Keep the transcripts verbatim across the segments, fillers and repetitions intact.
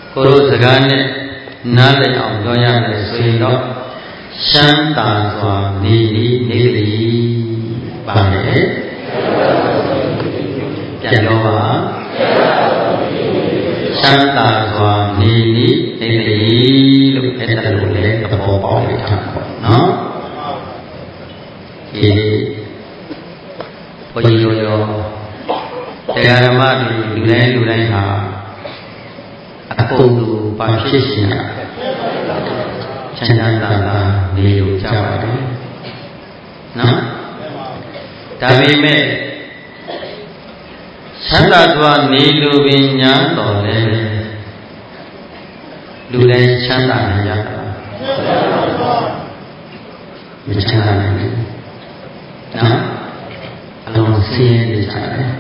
ကိုလိုစကားနဲ့နားလည်အောင်ပြောရမယ်ဆိုရင်တော့ရှမ်းသာစွာနေနေနေသည်ပါတယ်ပြန်ပြောပါရှမ်းသာစွာနေနေနေသည်လို့အဲ့ဒါလိုလေသဘောပေါက်လိုက်တာပေါ့နော်ဒီဘုရားရောရောတရားဓမ္မတွေလူတိုင်းလူတိုင်းဟာအကုန်လုံးပါဖြစ်ရှင်ရချမ်းသာသာနေလို့ကြပါတယ်နော်ဒါပေမဲ့ချမ်းသာစွာနေလို့ပင်ညာတော်လေလူတိုင်းချမ်းသာနေကြတာမချမ်းသာနိုင်ဘူးနော်အလုံးစင်းနေကြတယ်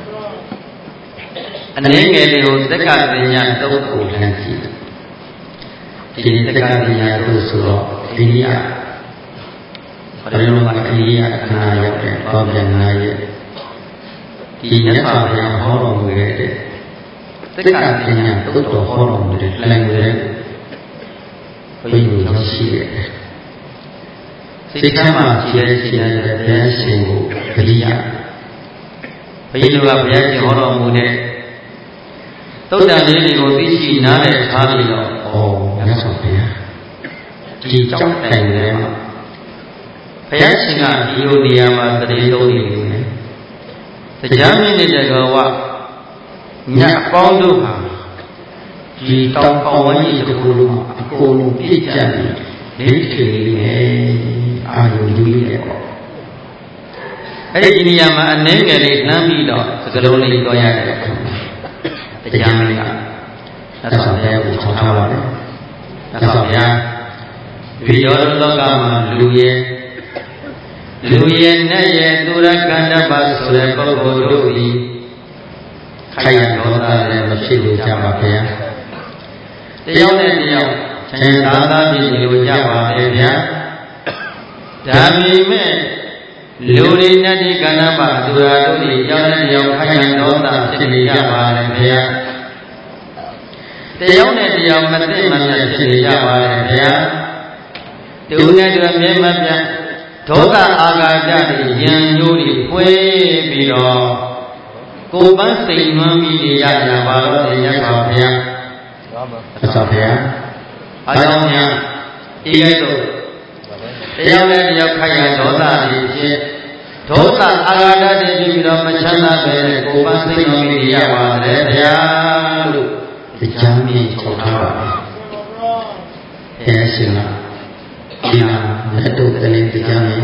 အနေငယ်လေးကိုသက္ကပညာသုံးခုလမ်းကြည့်ဒီသက္ကပညာတို့ဆိုတော့အိန္ဒိယဘယ်လိုမှအိန္ဒိယခဏရောက်တဲ့ဘောပြန်နာရဲ့ဒီမြတ်စွာဘုရားဟောတော်မူတဲ့သက္ကပညာသုတ်တော်ဟောတော်မူတဲ့လမ်းတွေဘုရားရောက်ရှိတယ်စိတ်ထဲမှာကြည်တဲ့စိတ်နဲ့ဘုရားရှင်ကိုဂရိယဘုရားကဘုရားရှင်ဟောတော်မူတဲ့သုတ်တန်လေးတွေကိုသိရှိနားလည်ထားပြီးတော့ဩမြတ်စွာဘုရားဒီကြောင့်တိုင်တယ်မှာဘုရားရှင်ကဒီလိုနေရာမှာတရေသုံးနေလို့လေတရားမင်းတဲ့ကောဝညအပေါင်းတို့ဟာဒီတောင်ပေါင်းဝန်းကျင်တစ်ခုလုံးအကုန်လုံးပြည့်ကြတယ်လေးထေလေးနဲ့အာယုယူလေးနဲ့ပေါ့အဲ့ဒီနေရာမှာအနှဲငယ်လေးနှမ်းပြီးတော့စကလုံးလေးတော့ရတယ်တရားမင်းကသစ္စာတရားကိုဆောင်ထားပါတယ်သစ္စာတရားဒီရောလောကမှာလူရဲ့လူရဲ့နဲ့ရဲ့သူရကန္တပါဆိုတဲ့ပုဂ္ဂိုလ်တို့ဤခိုင်ရဒေါသလည်းမဖြစ်လို့ကြပါဗျာတယောက်နဲ့တယောက်ချမ်းသာသာဖြစ်လို့ကြပါလေဗျာဒါပေမဲ့လူတွေနဲ့ဒီကန္တပါသူရတို့ဤကြောင့်တယောက်ခိုင်ရဒေါသဖြစ်နေကြပါလေဗျာတယောက်နဲ့တယောက်မသိမှလည်းဖြစ်နေကြပါလေဗျာတူနဲ့တူမြဲမပြတ်ဒေါသအာဃာတတွေယံညိုးတွေဖွေးပြီးတော့ကိုယ်ပန်းစိတ်နှွမ်းပြီးနေရကြပါတော့မြတ်စွာဘုရားမြတ်စွာဘုရားအားကြောင့်များဒီကဲ့သို့တယောက်နဲ့တယောက်ခိုင်ရဒေါသတွေဖြစ်ဒေါသအာဃာတတွေပြီးတော့မချမ်းသာပဲကိုယ်ပန်းစိတ်နှွမ်းပြီးနေရပါတယ်ဗျာလို့တရားမြင်ထုတ်ထားပါဘုရားရှင်ကဒီဟာလက်တို့ကလေးတရားမြင်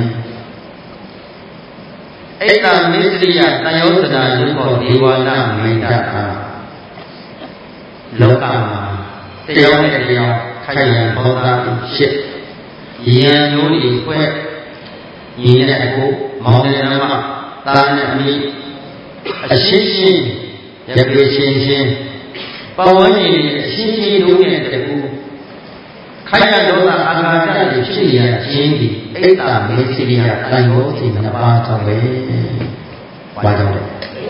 အိတ္တမစ္စရိယတန်ယောသနာလူခေါ်ဒေဝနာမိတ္တအာလောကမှာတရားနဲ့တရားခိုင်ရန်ဘောဓရှစ်ယံညိုးဤခွဲညီနဲ့အကိုမောင်နဲ့မသားနဲ့အမိအရှင်းရှင်းရပြေရှင်းရှင်းပဝန်းကျင်အရှင်းရှင်းတို့နဲ့တကူခိုင်ရဒေါသအာဃာတတွေဖြစ်ရခြင်းဒီအိတ္တမေစိရိယတန်ယောစီနှစ်ပါးကြောင့်ပဲဘာကြောင့်လဲ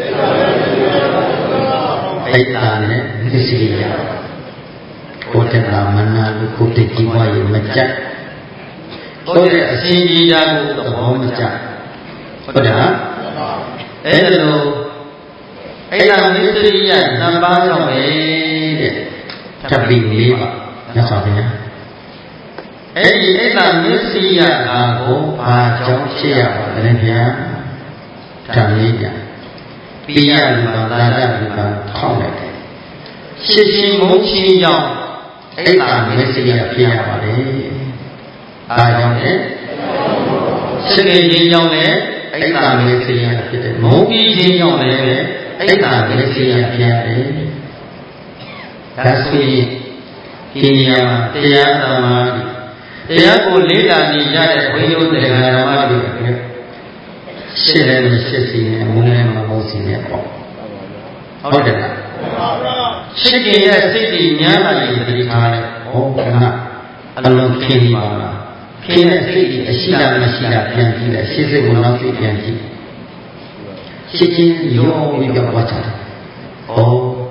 အိတ္တနဲ့မေစိရိယဘုဒ္ဓနာမနာလူခုတတိဝါယမကြဟုတ်တဲ့အစဉ်ကြီးတာကိုသဘောမကျဟုတ်လားအဲ့ဒါလို့အိတ္တမေစိရိယနှစ်ပါးကြောင့်ပဲတဲ့ထပ်ပြီးလေးပါမြတ်စွာဘုရားအဲ့ဒီအိတ္တမစ္စရိယကာကိုဘာကြောင့်ဖြစ်ရပါလဲဗျာဒါလေးကြပိယလူပါသာရလူပါထောက်လိုက်တယ်ရှင်းရှင်းမုန်းချင်းကြောင့်အိတ္တမစ္စရိယဖြစ်ရပါလေအားကြောင့်လေရှင်းချင်းကြောင့်လည်းအိတ္တမစ္စရိယဖြစ်တယ်မုန်းပြီးချင်းကြောင့်လည်းအိတ္တမစ္စရိယဖြစ်ရတယ်ဒါဆိုရင်ဒီနေရာမှာတရားသမားတရားကိုလေ့လာနေကြတဲ့ဘုန်းကြီးတို့တရားဓမ္မတွေရှင်းတယ်ရှင်းစီနဲ့မုန်းလည်းမဟုတ်စီနဲ့ပေါ့ဟုတ်တယ်လားရှင်းကြရဲ့စိတ်ကြီးများလာရင်တတိထားတယ်ဟောကအလုံးခင်းပါလားခင်းတဲ့စိတ်ကြီးအရှိတာမရှိတာပြန်ကြည့်တယ်ရှင်းစိတ်ကိုနောက်စိတ်ပြန်ကြည့်ရှင်းချင်းရောပြီးပြောသွားချတယ်ဟော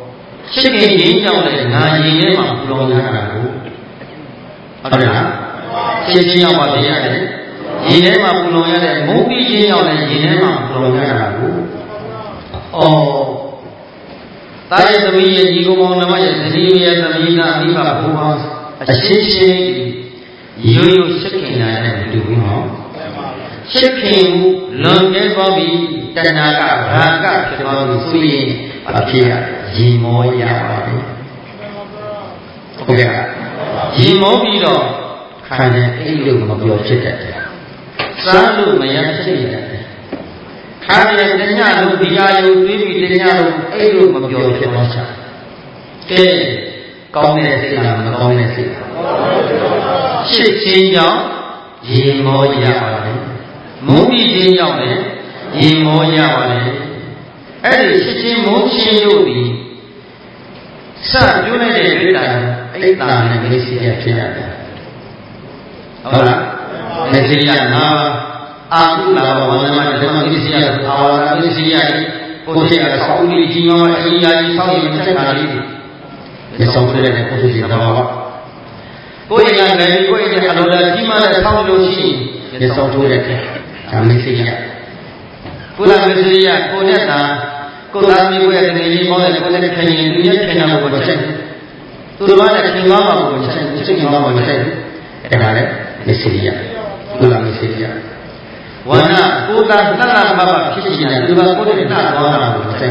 ရှစ်ခင်ချင်းကြောင့်လည်းငါရင်ထဲမှာပူလောင်ရတာကိုဟုတ်တယ်လားရှစ်ချင်းကြောင့်ပါဖြစ်ရတယ်ရင်ထဲမှာပူလောင်ရတဲ့မုန်းပြီးချင်းကြောင့်လည်းရင်ထဲမှာပူလောင်ရတာကိုအော်တာရဲ့သမီးရဲ့ညီကောင်မောင်နှမရဲ့ဇနီးရဲ့သမီးကအမိဘဘုရားအရှင်းရှင်းရိုးရိုးရှစ်ခင်နိုင်တဲ့တူဘူးနော်ရှစ်ခင်လွန်ကျဲသွားပြီးတဏှာကရာဂဖြစ်သွားပြီးဆိုရင်အဖြစ်ရရင်မောရပါတယ်ဟုတ်ကဲ့ရင်မောပြီးတော့ခန္ဓာအိတ်လို့မပြောဖြစ်တတ်တယ်စားလို့မရဖြစ်တတ်တယ်ခါရတညလုံးဒီအာယုတွေးပြီးတညလုံးအိတ်လို့မပြောဖြစ်သွားချာကဲကောင်းတဲ့စိတ်လားမကောင်းတဲ့စိတ်လားရှစ်ချင်းကြောင့်ရင်မောရပါတယ်မုန်းပြီးခြင်းကြောင့်လည်းရင်မောရပါတယ်အဲ့ဒီရှစ်ချင်းမုန်းခြင်းတို့သည်စပြုလိုက်တဲ့တွေ့တာအိတ်တာနဲ့မေစီရဖြစ်ရတယ်ဟုတ်လားမေစီရငါအာဟုလာဘဝနမဓမ္မမေစီရအာဝရမေစီရကိုရှိရဆောင်းလေးကြီးရောအင်းရာကြီးဆောင်းရင်ချက်တာလေးဒီဆောင်းပြတဲ့ကိုရှိရတော့ကိုယ်ရင်လည်းကိုယ်ရဲ့အလိုလားကြီးမားတဲ့ဆောင်းလို့ရှိရင်ဒီဆောင်းထိုးတဲ့ဒါမေစီရကုလမေစီရကိုနဲ့တာကိုယ်သားမျိုးရဲ့တနေ့လေးမောင်းတဲ့ကိုယ်နဲ့ခင်ရင်သူရဲ့ခင်တာကိုချက်သူတို့ကခင်ကောင်းမှာကိုချက်စိတ်ခင်ကောင်းမှာမချက်အဲ့ဒါလည်းမေစီရကုလမေစီရဝါနာကိုယ်သားတဏှာမဘဖြစ်ရှိတယ်သူကကိုယ်နဲ့နှာသွားတာကိုချက်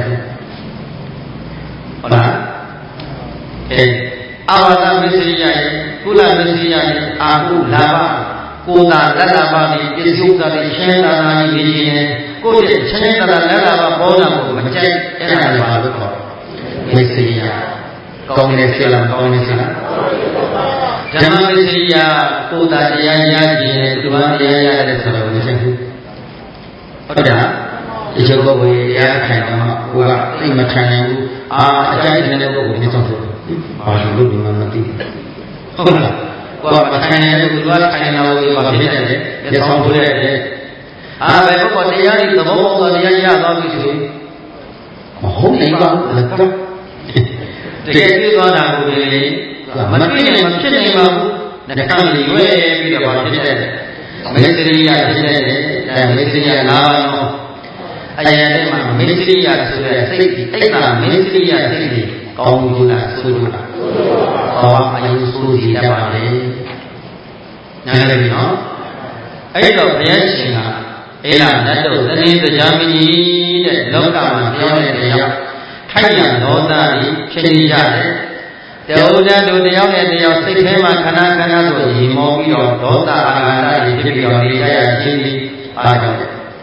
ဟုတ်လားအဲအာဝတမေစီရရဲ့ကုလမေစီရရဲ့အာဟုလာဘကိုယ်သာလက်လာပါပြီးပြည့်စုံတာနဲ့ရှင်းတာနာကြီးကြီးနဲ့ကိုယ့်ရဲ့ချင်းတာလက်လာပါပေါ်တာကိုမကြိုက်အဲ့ဒါလည်းပါလို့ခေါ်မေစီယာကောင်းနေစေလားကောင်းနေစေလားဓမ္မမေစီယာကိုယ်သာတရားရခြင်းနဲ့သူကတရားရတယ်ဆိုတော့မရှိဘူးဟုတ်တယ်ဒီလိုပုဂ္ဂိုလ်တရားခံတော့ကိုကသိမခံနိုင်ဘူးအာအကြိုက်တဲ့ပုဂ္ဂိုလ်မျိုးဆုံးဆိုဘာလို့ဒီမှာမသိဟုတ်လားကိုယ်ကထိုင်တယ်ကိုယ်ကထိုင်တော့ဒီမှာဖြစ်တယ်လေဆောင်းထိုးရတယ်အာဘယ်ပုဂ္ဂိုလ်တရားဒီသဘောပေါက်တော့တရားရသွားပြီဆိုမဟုတ်နိုင်ပါဘူးလက်တော့တကယ်သိသွားတာကိုလေမသိနိုင်မဖြစ်နိုင်ပါဘူးနှခမ်းလေးရွယ်ပြီးတော့ဖြစ်တယ်မေတ္တရိယဖြစ်တယ်အဲမေတ္တရိယ၅ပါးတော့အရင်တည်းမှာမေတ္တရိယဆိုတဲ့စိတ်ဒီအဲ့ဒါမေတ္တရိယစိတ်ဒီကောင်းဘူးလားဆိုးဘူးလားဘာမှအယုံဆိုးစီတတ်ပါလေနားလည်ပြီနော်အဲ့တော့ဘုရားရှင်ကအေလာနတ်တို့သတိတရားမကြီးတဲ့လောကမှာပြောတဲ့တရားခိုက်ရဒေါသကြီးဖြစ်နေကြတယ်တဝုဒ္ဓတို့တယောက်နဲ့တယောက်စိတ်ထဲမှာခဏခဏဆိုရင်မောပြီးတော့ဒေါသအာဃာတကြီးဖြစ်ပြီးတော့နေကြရခြင်းဒီအားကြောင့်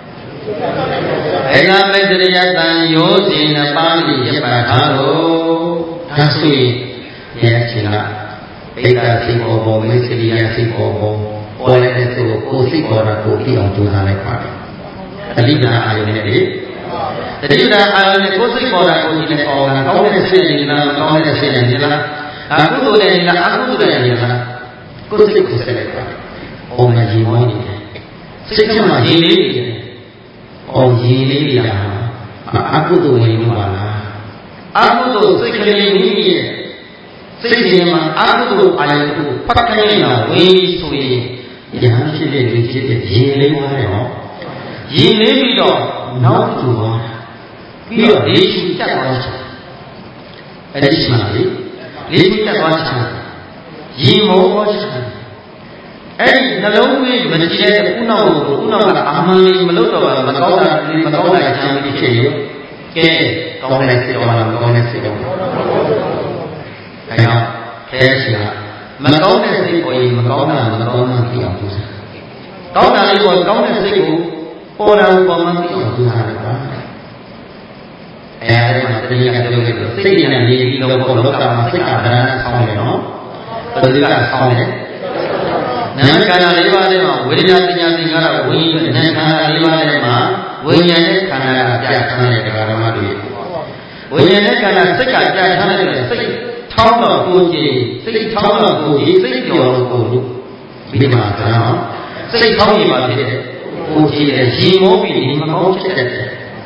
အေလာမေတ္တရိယတံယောဇိနပါဠိယပထာလို့ဒါဆိုရင်ဘုရားရှင်ကဣဒ္ဓစိတ်ပေါ်ပေါ်မေတ္တရိယစိတ်ပေါ်ပေါ်ပေါ်လိုက်တဲ့စိတ်ကိုကိုယ်စိတ်ပေါ်တာကိုသိအောင်ကြိုးစားလိုက်ပါတယ်။အလိဒာအာယုန်နဲ့လေတတိယအာယုန်နဲ့ကိုယ်စိတ်ပေါ်တာကိုကြည့်နေပေါ်တာကောင်းတဲ့စိတ်နဲ့လားကောင်းတဲ့စိတ်နဲ့လားအကုသိုလ်နဲ့လားအကုသိုလ်နဲ့လားကိုယ်စိတ်ကိုဆက်လိုက်ပါ။အော်ငါရင်မောနေတယ်။စိတ်ထဲမှာရင်လေးနေတယ်။အော်ရင်လေးနေတာအကုသိုလ်ဝင်လို့ပါလား။အကုသိုလ်စိတ်ကလေးကြီးရဲ့စိတ်ထဲမှာအကုသိုလ်အာယုန်ကိုဖတ်ခိုင်းနေတာဝင်ဆိုရင်ရဟန်းဖြစ်တဲ့လူဖြစ်တဲ့ရင်လေးပါတော့ရင်လေးပြီးတော့နောက်ကျသွားပြီးတော့လေးချူတက်သွားချာအဲ့ဒီမှာလေလေးချူတက်သွားချာရင်မောချာအဲ့ဒီနှလုံးသွင်းမကြည့်တဲ့ခုနောက်ကိုခုနောက်ကအာမန်လေးမလုပ်တော့ပါမကောင်းတာလေးမကောင်းတာချမ်းလေးဖြစ်ရောကဲကောင်းတဲ့စိတ်တော်လားကောင်းတဲ့စိတ်တော်အဲ့တော့ခဲရှိတာမကောင်းတဲ့စိတ်ကိုရင်မကောင်းတာမကောင်းတာသိအောင်ကြိုးစားကောင်းတာလေးကိုကောင်းတဲ့စိတ်ကိုပေါ်တာကိုပေါ်မှသိအောင်ကြိုးစားရပါအဲဒီမှာတရားကပြောခဲ့လို့စိတ်နဲ့နေပြီးတော့ပေါ်လောကမှာစိတ်ကဗရဏဆောင်းတယ်နော်ဘယ်လိုကဆောင်းလဲနာမ်ခန္ဓာလေးပါးထဲမှာဝေဒနာပညာသင်္ခါရဝိညာဉ်နာမ်ခန္ဓာလေးပါးထဲမှာဝိညာဉ်နဲ့ခန္ဓာကပြဋ္ဌာန်းတဲ့ဓမ္မတွေဝိညာဉ်နဲ့ခန္ဓာစိတ်ကပြဋ္ဌာန်းတဲ့စိတ်ထောင်းတော့ကိုကြည်စိတ်ထောင်းတော့ကိုကြည်စိတ်ကြော်တော့ကိုလို့ဒီမှာကနော်စိတ်ထောင်းနေပါဖြစ်တဲ့ကိုကြည်တဲ့ရင်မောပြီးဒီမကောင်းဖြစ်တဲ့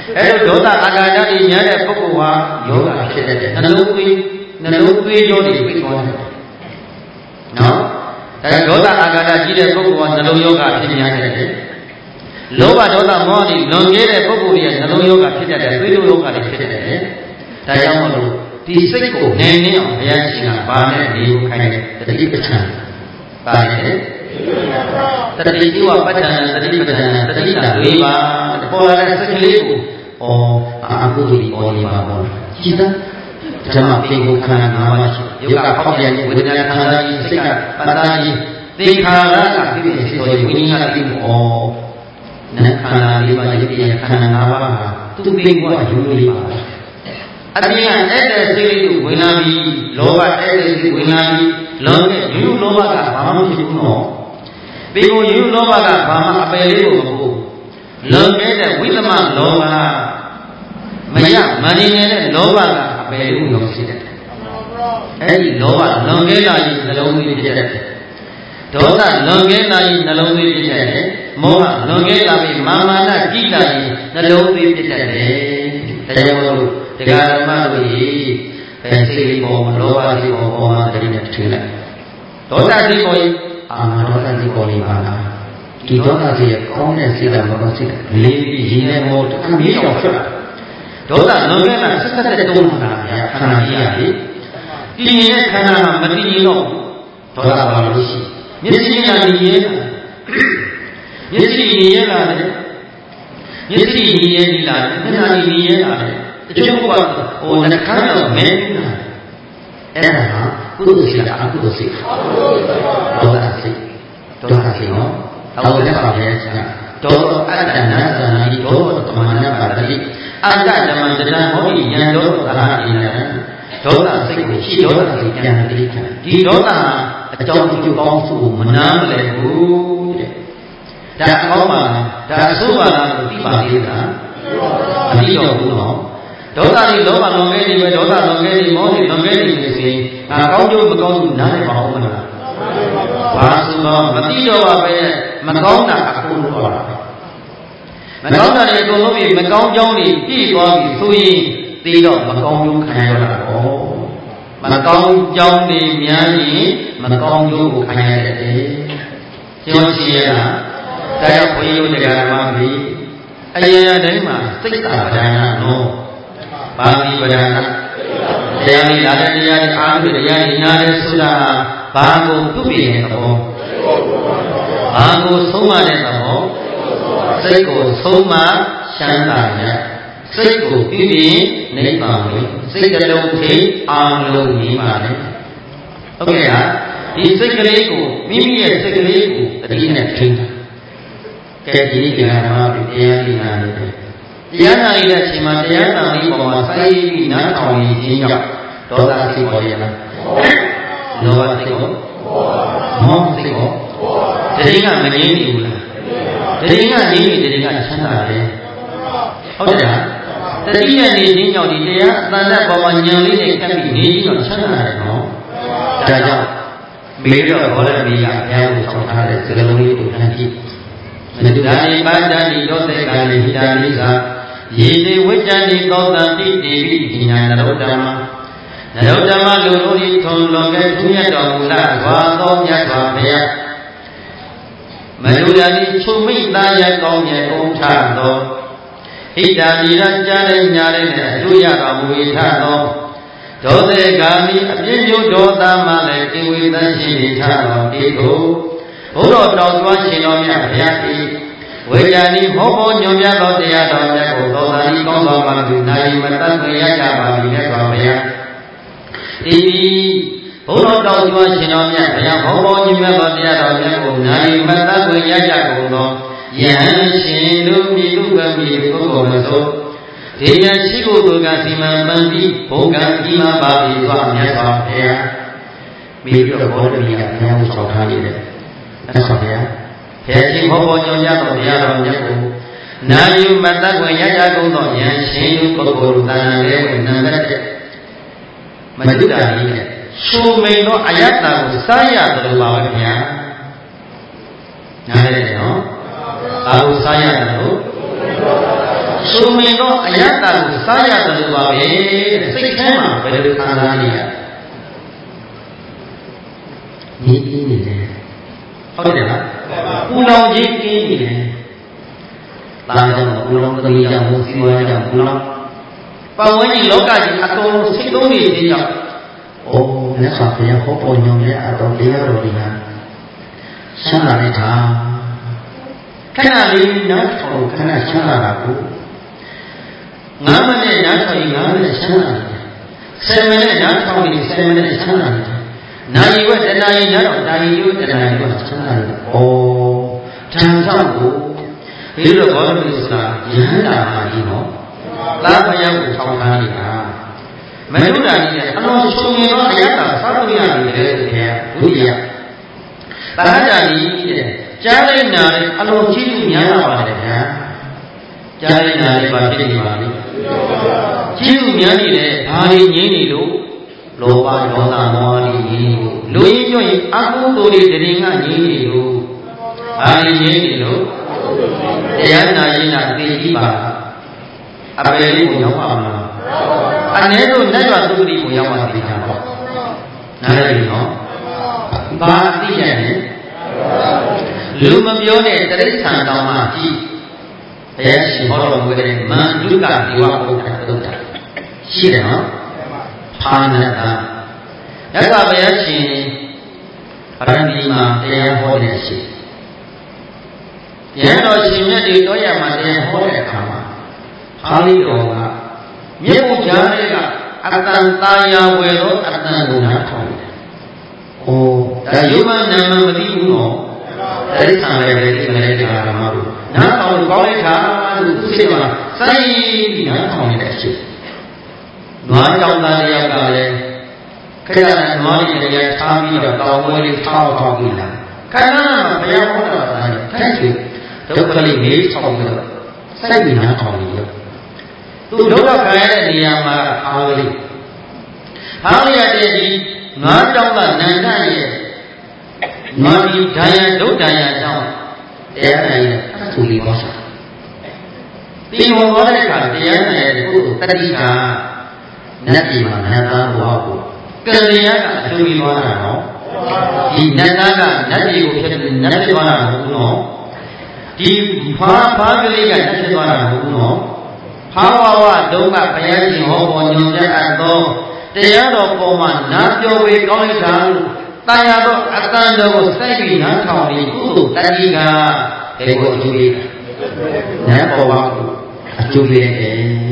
အဲ့လိုဒေါသအာဃာတတွေများတဲ့ပုဂ္ဂိုလ်ဟာယောဂဖြစ်တတ်တယ်နှလုံးသွေးနှလုံးသွေးကြောတွေပြည့်သွားတယ်နော်ဒါဒေါသအာဃာတကြီးတဲ့ပုဂ္ဂိုလ်ကနှလုံးယောဂဖြစ်များတတ်တယ်လောဘဒေါသမောဟတွေလွန်ကဲတဲ့ပုဂ္ဂိုလ်ရဲ့နှလုံးယောဂဖြစ်တတ်တယ်သွေးတိုးယောဂတွေဖြစ်တတ်တယ်ဒါကြောင့်မလို့ဒီစိတ်ကိုနေနေအောင်ဘုရားရှင်ကဘာနဲ့နေကိုခိုင်းတယ်တတိပဋ္ဌာန်ပါတယ်တတိတိဝပဋ္ဌာန်တတိပဋ္ဌာန်တတိတာလေးပါပေါ်လာတဲ့စိတ်ကလေးကိုဩအာဟုတိပေါ်နေပါဘောကြည်သားဓမ္မပြေကိုခန္ဓာ၅ပါးရှိယောဂဖောက်ပြန်ဝေဒနာခန္ဓာကြီးစိတ်ကပတ္တာကြီးသင်္ခါရကပြည့်စုံစေဝိညာဉ်ကတိဩနာခန္ဓာလေးပါးယုတ်ရခန္ဓာ၅ပါးဟာသူပင်ကယူလေးပါအပြင်ကအဲ့တဲ့စိတ်လေးကိုဝင်လာပြီးလောဘအဲ့တဲ့စိတ်ဝင်လာပြီးလောကယူလောဘကဘာမှမရှိဘူးနော်ပေကိုယူလောဘကဘာမှအပယ်လေးကိုမဟုတ်လွန်ကဲတဲ့ဝိသမလောဘမရမနေနေတဲ့လောဘကအပယ်လေးကိုရှိတယ်အဲ့ဒီလောဘလွန်ကဲလာရင်နှလုံးသွေးဖြစ်တတ်တယ်ဒေါသလွန်ကဲလာရင်နှလုံးသွေးဖြစ်တတ်တယ်မောဟလွန်ကဲလာပြီးမာမာနကြည်လာရင်နှလုံးသွေးဖြစ်တတ်တယ်ဒါကြောင့်မို့တရားဓမ္မတို့ကြီးအဲစိတ်ပေါ်လောဘစိတ်ပေါ်ပေါ်မှာတတိနဲ့ထင်လိုက်ဒေါသစိတ်ပေါ်အာမဒေါသစိတ်ပေါ်နေပါလားဒီဒေါသစိတ်ရဲ့ကောင်းတဲ့စိတ်ကမကောင်းစိတ်လေးပြီးရင်းနေမို့တခါမြေအောင်ဖြစ်လာဒေါသလွန်ကဲလာဆက်ဆက်တဲ့တုံးလာတာခန္ဓာကြီးရည်တည်နေတဲ့ခန္ဓာမှာမတည်ရင်တော့ဒေါသပါလို့ရှိမျက်စိကမြည်ရဲမျက်စိမြည်ရဲလာတယ်မျက်စိမြည်ရဲလာတယ်မျက်နှာမြည်ရဲလာတယ်တချို့ကဟိုနှခမ်းတော့မဲနေတာအဲ့ဒါဟာကုသိုလ်စိတ်လားအကုသိုလ်စိတ်ဒေါသစိတ်ဒေါသစိတ်နော်တောင်းတဲ့ပါပဲဆရာဒေါသအတ္တနာသနာဤဒေါသတမနာပါတိအတ္တဓမ္မတဏဟောဤယံဒေါသသာဣနံဒေါသစိတ်ကိုရှိဒေါသစိတ်ပြန်တိခံဒီဒေါသဟာအကြောင်းအကျိုးကောင်းစုကိုမနာမလဲဘူးတဲ့ဒါအကောင်းပါလားဒါအဆိုးပါလားကိုသိပါသေးတာမသိတော့ဘူးနော်ဒေါသတွေလောဘလွန်ကဲနေပဲဒေါသလွန်ကဲနေမောဟလွန်ကဲနေနေစဉ်ငါကောင်းကျိုးမကောင်းကျိုးနားလည်ပါအောင်မလားဘာဆိုတော့မသိတော့ပါပဲမကောင်းတာအကုန်လုံးပါမကောင်းတာတွေအကုန်လုံးပြီးမကောင်းကြောင်းတွေပြည့်သွားပြီဆိုရင်သိတော့မကောင်းကျိုးခံရတာပေါ့မကောင်းကြောင်းတွေများရင်မကောင်းကျိုးကိုခံရတဲ့ကျောင်းရှိရတာဒါကြောင့်ဘုန်းကြီးတို့တရားဓမ္မတွေအရာရာတိုင်းမှာစိတ်သာပဒနာနော်ပါဠိပဒနာတရားလေးလာတဲ့တရားတွေအားဖြင့်တရားဉာဏ်နဲ့ဆိုတာဘာကိုပြုပြင်တဲ့သဘောဘာကိုဆုံးမတဲ့သဘောစိတ်ကိုဆုံးမရှမ်းသာရစိတ်ကိုပြုပြင်နိဗ္ဗာန်ကိုစိတ်ကလုံးထိအာလုံးကြီးပါလေဟုတ်ကဲ့ဟာဒီစိတ်ကလေးကိုမိမိရဲ့စိတ်ကလေးကိုတတိနဲ့ထိန်းတာကဲဒီတရားဓမ္မတွေတရားဉာဏ်တွေတရားနာရတဲ့အချိန်မှာတရားနာလေးပေါ်မှာစိုက်ပြီးနားထောင်ရခြင်းကြောင့်ဒေါသစိတ်ပေါ်ရလားလောဘစိတ်ပေါ်မောဟစိတ်ပေါ်တတိကမငြင်းဘူးလားတတိကငြင်းရင်တတိကချမ်းသာတယ်ဟုတ်တယ်လားတတိယနေခြင်းကြောင့်ဒီတရားအတန်တဲ့ပေါ်မှာဉာဏ်လေးနဲ့ကပ်ပြီးနေခြင်းတော့ချမ်းသာတယ်နော်ဒါကြောင့်မေတော်ဘောရမီကဘုရားကိုဆောင်ထားတဲ့စကားလုံးလေးကိုနှံကြည့်မတုဒာနိပါဒာနိဒောသေကာနိဟိတာနိသာယေတိဝိတ္တန်ဒီသောတံတိတိပိညာနရောဓမ္မနရောဓမ္မလူတို့ဤထုံလွန်ကဲထူးမြတ်တော်မူလာစွာသောမြတ်စွာဘုရားမလူရတိချုပ်မိသားရကောင်းမြတ်ကုန်ထသောဣဒာမိရကြားတဲ့ညာတဲ့နဲ့အကျိုးရတော်မူ၏ထသောဒေါသေဂာမိအပြည့်မျိုးဒေါသမလည်းကိဝေသရှိ၏ထသောတိကိုဘုရားတော်သွမ်းရှင်တော်မြတ်ဘုရား၏ဝေဒာနိဟောပေါ်ညွန်ပြသောတရားတော်မြတ်ကိုသောတာဤကောင်းသောပါသူနိုင်မတတ်ခွင့်ရကြပါပြီနဲ့ဆိုပါဗျာဒီဘုရားတော်သွမ်းရှင်တော်မြတ်ဘုရားဟောပေါ်ညွန်ပြသောတရားတော်မြတ်ကိုနိုင်မတတ်ခွင့်ရကြကုန်သောယံရှင်တို့မြည်သူကမြည်ပုဂ္ဂိုလ်မဆိုဒီယံရှိကိုယ်ကစီမံပန်းပြီးဘုံကံဤမှာပါပြီးသွားမြတ်စွာဘုရားမိတို့ဘောဓမီကဘုရားကိုဆောင်ထားနေတယ်မြတ်စွာဘုရားဘုရားရှင်ဟောပေါ်ညွှန်ကြားတော်ဘုရားတော်မြတ်ကိုနာယူမတတ်ခွင့်ရကြကုန်သောယံရှင်တို့ပုဂ္ဂိုလ်တန်လေးဝင်နံပါတ်တဲ့မတုတာကြီးနဲ့ရှုမိန်သောအယတ္တကိုစားရတယ်လို့ပါပဲခင်ဗျာနားလည်တယ်နော်ဘာလို့စားရတယ်လို့ဆိုမင်တော့အယတ္တကိုစားရတယ်လို့ပါပဲစိတ်ထဲမှာဘယ်လိုခံစားနေရဒီအင်းနေတယ်ဟုတ်တယ်လားပူလောင်ခြင်းကင်းနေတယ်ဒါကြောင့်ပူလောင်သမီးကြောင့်ဝစီဝါကြောင့်ပူလောင်ပတ်ဝန်းကျင်လောကကြီးအကုန်လုံးစိတ်သုံးနေခြင်းကြောင့်အိုးမြတ်စွာဘုရားဟောပေါ်ညွှန်တဲ့အတော်တရားတော်တွေဟာဆန္ဒနဲ့ထားခဏလေးနားထောင်ခဏဆန္ဒတာကိုငါးမိနစ်နားထောင်ရင်ငါးမိနစ်ဆန္ဒတယ်ဆယ်မိနစ်နားထောင်ရင်ဆယ်မိနစ်ဆန္ဒတယ်နာရီဝက်တနာရီနားထောင်နာရီဝက်တနာရီဝက်ဆန္ဒတယ်ဩထံဆောင်ကိုဒီလိုဘောလို့ဆိုတာယဟန္တာမှာကြီးနော်သာမယကိုထောက်ထားနေတာမနုဿာကြီးနဲ့အလုံးစုံရင်တော့အယတ္တသာလို့ရတယ်တဲ့ခင်ဗျာဒုတိယသဟတာကြီးတဲ့ကြားလိုက်နာတယ်အလုံးကြီးစုများလာပါတယ်ဗျာကြားလိုက်နာတယ်ဘာဖြစ်နေပါလဲကြီးစုများနေတယ်ဘာတွေငြင်းနေလို့လောဘဒေါသမောဟတွေငြင်းလို့လူရင်းညွှန်ရင်အကုသိုလ်တွေတရင်ကငြင်းနေလို့ဘာတွေငြင်းနေလို့တရားနာရင်နာသိကြည့်ပါအပယ်လေးကိုရောက်ပါမလားအနည်းဆုံးလက်ရွာသုတိကိုရောက်ပါသိကြပါနားလည်ပြီနော်ဘာသိရလဲလူမပြောတဲ့တိရစ္ဆာန်တောင်မှကြည့်ဘုရားရှင်ဟောတော်မူတဲ့မန္တုကဒီဝပုဒ်တာသုတ်တာရှိတယ်နော်ဖာနတာရသဘုရားရှင်ဗရဏီမှာတရားဟောနေရှိတရားတော်ရှင်မြတ်တွေတော်ရမှာတရားဟောတဲ့အခါမှာဟာလိတော်ကမြေပုံကြားတွေကအတန်တာယာဝယ်သောအတန်ကိုနားထောင်တယ်။အိုးဒါယုမနာမမသိဘူးနော်။တိရစ္ဆာန်လည်းပဲဒီမလေးတရားဓမ္မတို့နားထောင်ကောင်းလိုက်တာလို့သူစိတ်မှာစိုက်ပြီးနားထောင်နေတဲ့အချိန်နွားကြောင့်သားတရားကလည်းခရဏနွားကြီးတရားထားပြီးတော့တောင်ဝဲလေးထောက်ထောက်ပြီးလာခဏမှဘုရားဟောတာကတိုက်ချွေဒုက္ခလေးနေထောက်ပြီးတော့စိုက်ပြီးနားထောင်နေရောသူဒုက္ခခံရတဲ့နေရာမှာအားကလေးအားရတဲ့ဒီငါးကြောင့်ကနန္ဒရဲ့ငါဒီဓာယဒုဒ္ဒယကြောင့်တရားနိုင်တဲ့အထူလေးပါစားဒီဟောတဲ့အခါတရားနိုင်တဲ့ပုဂ္ဂိုလ်တတိကနတ်ပြည်မှာနတ်သားဘဝကိုကလျာကအထူလေးပါတာနော်ဒီနတ်သားကနတ်ပြည်ကိုဖြစ်နတ်ဖြစ်သွားတာမဟုတ်ဘူးနော်ဒီဖာဖာကလေးကနတ်ဖြစ်သွားတာမဟုတ်ဘူးနော်ဟာဝဝဒုက္ခဘုရားရှင်ဟောပေါ်ညွှန်ပြအပ်သောတရားတော်ပေါ်မှာနားပြောဝေကောင်းလိုက်တာလို့တာယာတော့အတန်တော်ကိုစိုက်ပြီးနားထောင်ပြီးကုသိုလ်တတိကဘယ်ကိုအကျိုးပေးလဲနားပေါ်ပါကိုအကျိုးပေးတယ်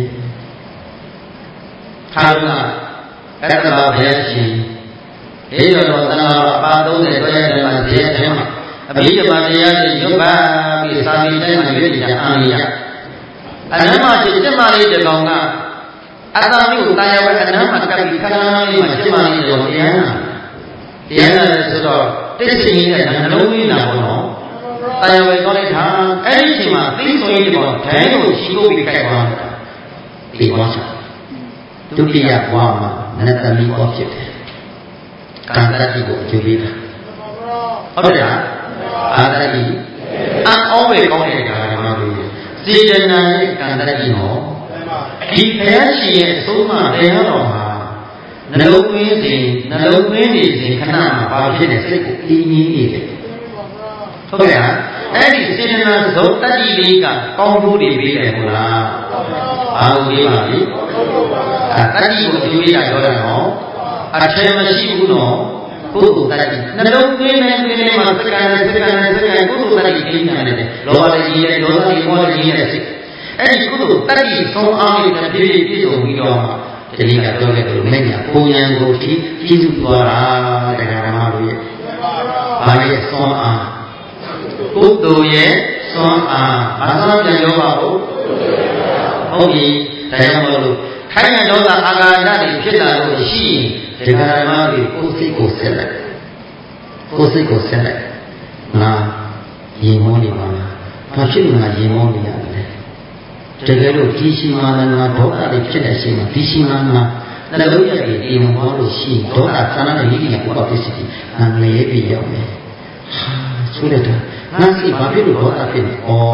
ခါကကတ္တဗဘုရားရှင်ဒီလိုတော့တဏှာအပါသုံးတဲ့တွဲတယ်မှာဒီအထဲမှာအဘိဓမ္မာတရားတွေရွတ်ပါပြီးစာပေတိုင်းမှာရွတ်ကြအာရိယအနမ်းမရှိစက်မလေးတကောင်ကအတ္တမျိုးတာယာဝဲအနမ်းမှာကပ်ပြီးခဏလေးမှာစက်မလေးတကောင်တရားနာတရားနာလဲဆိုတော့တိတ်ဆိတ်နေတဲ့နှလုံးသွင်းတာပေါ့နော်တာယာဝဲကောင်းလိုက်တာအဲ့ဒီအချိန်မှာသိဆိုရင်ဒီကောင်ဒိုင်းကိုရှိဖို့ပြီးခိုက်သွားတာဒီဘောစားဒုတိယဘဝမှာနတ်သမီးပေါ်ဖြစ်တယ်ကံတတိကိုအကျိုးပေးတာဟုတ်တယ်လားအာတတိအအောဝေကောင်းတဲ့ဓမ္မတွေစေတနာနဲ့ကံတတိနော်ဒီဘုရားရှင်ရဲ့အဆုံးအမတရားတော်မှာနှလုံးသွင်းစဉ်နှလုံးသွင်းနေစဉ်ခဏမှာဘာဖြစ်နေစိတ်ကိုအင်းကြီးနေတယ်ဟုတ်ကဲ့လားအဲ့ဒီစေတနာဇုံတတိလေးကကောင်းဖို့တွေပေးတယ်မို့လားဘာလို့ပေးပါလဲအဲတတိကိုကျွေးတာပြောတာနော်အထင်မရှိဘူးနော်ကုသိုလ်တတိနှလုံးသွင်းနေသွင်းနေမှာစက္ကန့်နဲ့စက္ကန့်နဲ့စက္ကန့်ကုသိုလ်တတိပေးနေတယ်လောဘကြီးရဲ့ဒေါသကြီးမောဟကြီးရဲ့စိတ်အဲ့ဒီကုသိုလ်တတိဆုံးအားဖြင့်ပြည့်ပြည့်စုံပြီးတော့ဒီနေ့ကပြောခဲ့သလိုမင်းညာပုံညာကိုကြည့်ကြည့်စုသွားတာတရားဓမ္မတို့ရဲ့ဘာရဲ့ဆုံးအားကုသိုလ်ရဲ့ဆုံးအားဘာသာပြန်ပြောပါဦးဟုတ်ပြီတရားမလို့ခိုင်းရတော့အာဃာတတွေဖြစ်လာလို့ရှိရင်တရားဓမ္မတွေကိုစိတ်ကိုဆက်လိုက်ကိုစိတ်ကိုဆက်လိုက်ငါရင်မောနေပါလားဘာဖြစ်လို့ငါရင်မောနေရလဲတကယ်လို့ဒီရှိမှလည်းငါဒေါသတွေဖြစ်တဲ့အချိန်မှာဒီရှိမှငါနှလုံးရည်အိမ်မောလို့ရှိရင်ဒေါသသနာနဲ့ဒီကိစ္စကိုပေါ့ဖြစ်စီငါလေပြီးရောက်မယ်ဟာဆိုတဲ့ငါစိတ်ဘာဖြစ်လို့ဒေါသဖြစ်လဲဩ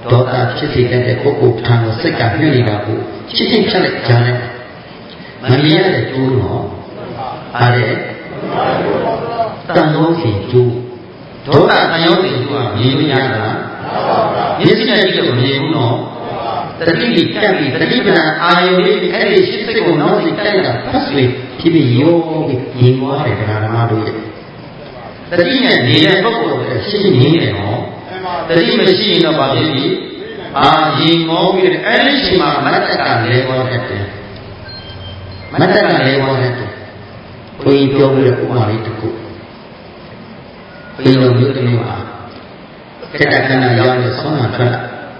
ဒေါသဖြစ်စေတဲ့ပုဂ္ဂိုလ်ထံကိုစိတ်ကညှိနေတာကိုချစ်ချင်းဖြတ်လိုက်ကြတယ်မမြင်ရတဲ့ကျိုးတော့အားတဲ့တန်ရုံးစီကျိုးဒေါသတန်ရုံးစီကျိုးကမြင်ရတာမျက်စိနဲ့ကြည့်လို့မမြင်ဘူးနော်တတိတိတက်ပြီးတတိပဒံအာယုလေးအဲ့ဒီရှိစိတ်ကိုနောက်စီတိုက်တာဖတ်ဆွေဖြစ်ပြီးရောပြီးရင်သွားတယ်တရားဓမ္မတို့ရဲ့တတိနဲ့နေတဲ့ပုဂ္ဂိုလ်တွေရှင်းရှင်းမြင်တယ်နော်တတိမရှိရင်တော့ဗာဖြစ်ပြီးအာရင်ငေါပြီးအဲ့ဒီချိန်မှာမတ္တကလဲပေါ်တတ်တယ်မတ္တကလဲပေါ်တတ်တယ်ဘုန်းကြီးပြောပြီးတဲ့ဥပမာလေးတစ်ခုဘုန်းကြီးတို့မြို့တစ်မြို့မှာခက်ခဏရောက်နေဆုံးမှထွက်လာ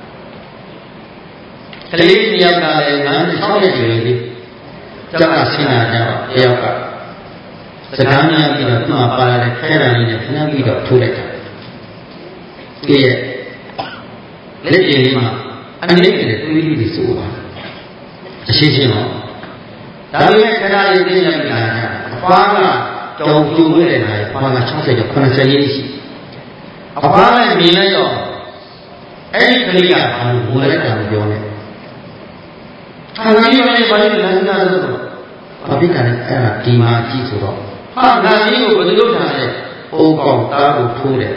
ကလေးတစ်ယောက်ကလည်းငါး၆ရက်ကျွေးလေးကြောက်ကဆင်းလာကြတော့တယောက်ကစကားများပြီးတော့သူ့မှာပါလာတဲ့ခဲရံလေးနဲ့ခဏပြီးတော့ထိုးလိုက်တာဒီရဲ့လက်ကျင်လေးမှာအနေနဲ့တွေးပြီးဆိုပါအရှင်းရှင်းတော့ဒါပေမဲ့ခဏလေးသိနေပြီလားအဖွားကတောင်ကျူခဲ့တယ်လားအဖွားက၆၀ကျော်၇၀လေးရှိအဖွားလည်းမြင်လိုက်တော့အဲ့ဒီကလေးကဘာလို့ဝင်လိုက်တာမပြောနဲ့ဟာငါကြီးလည်းဘာလို့လမ်းစားလို့ဘာဖြစ်တာလဲအဲ့ဒါဒီမှာကြည့်ဆိုတော့ဟာငါကြီးကိုဘယ်လိုလုပ်တာလဲအိုးကောင်သားကိုထိုးတယ်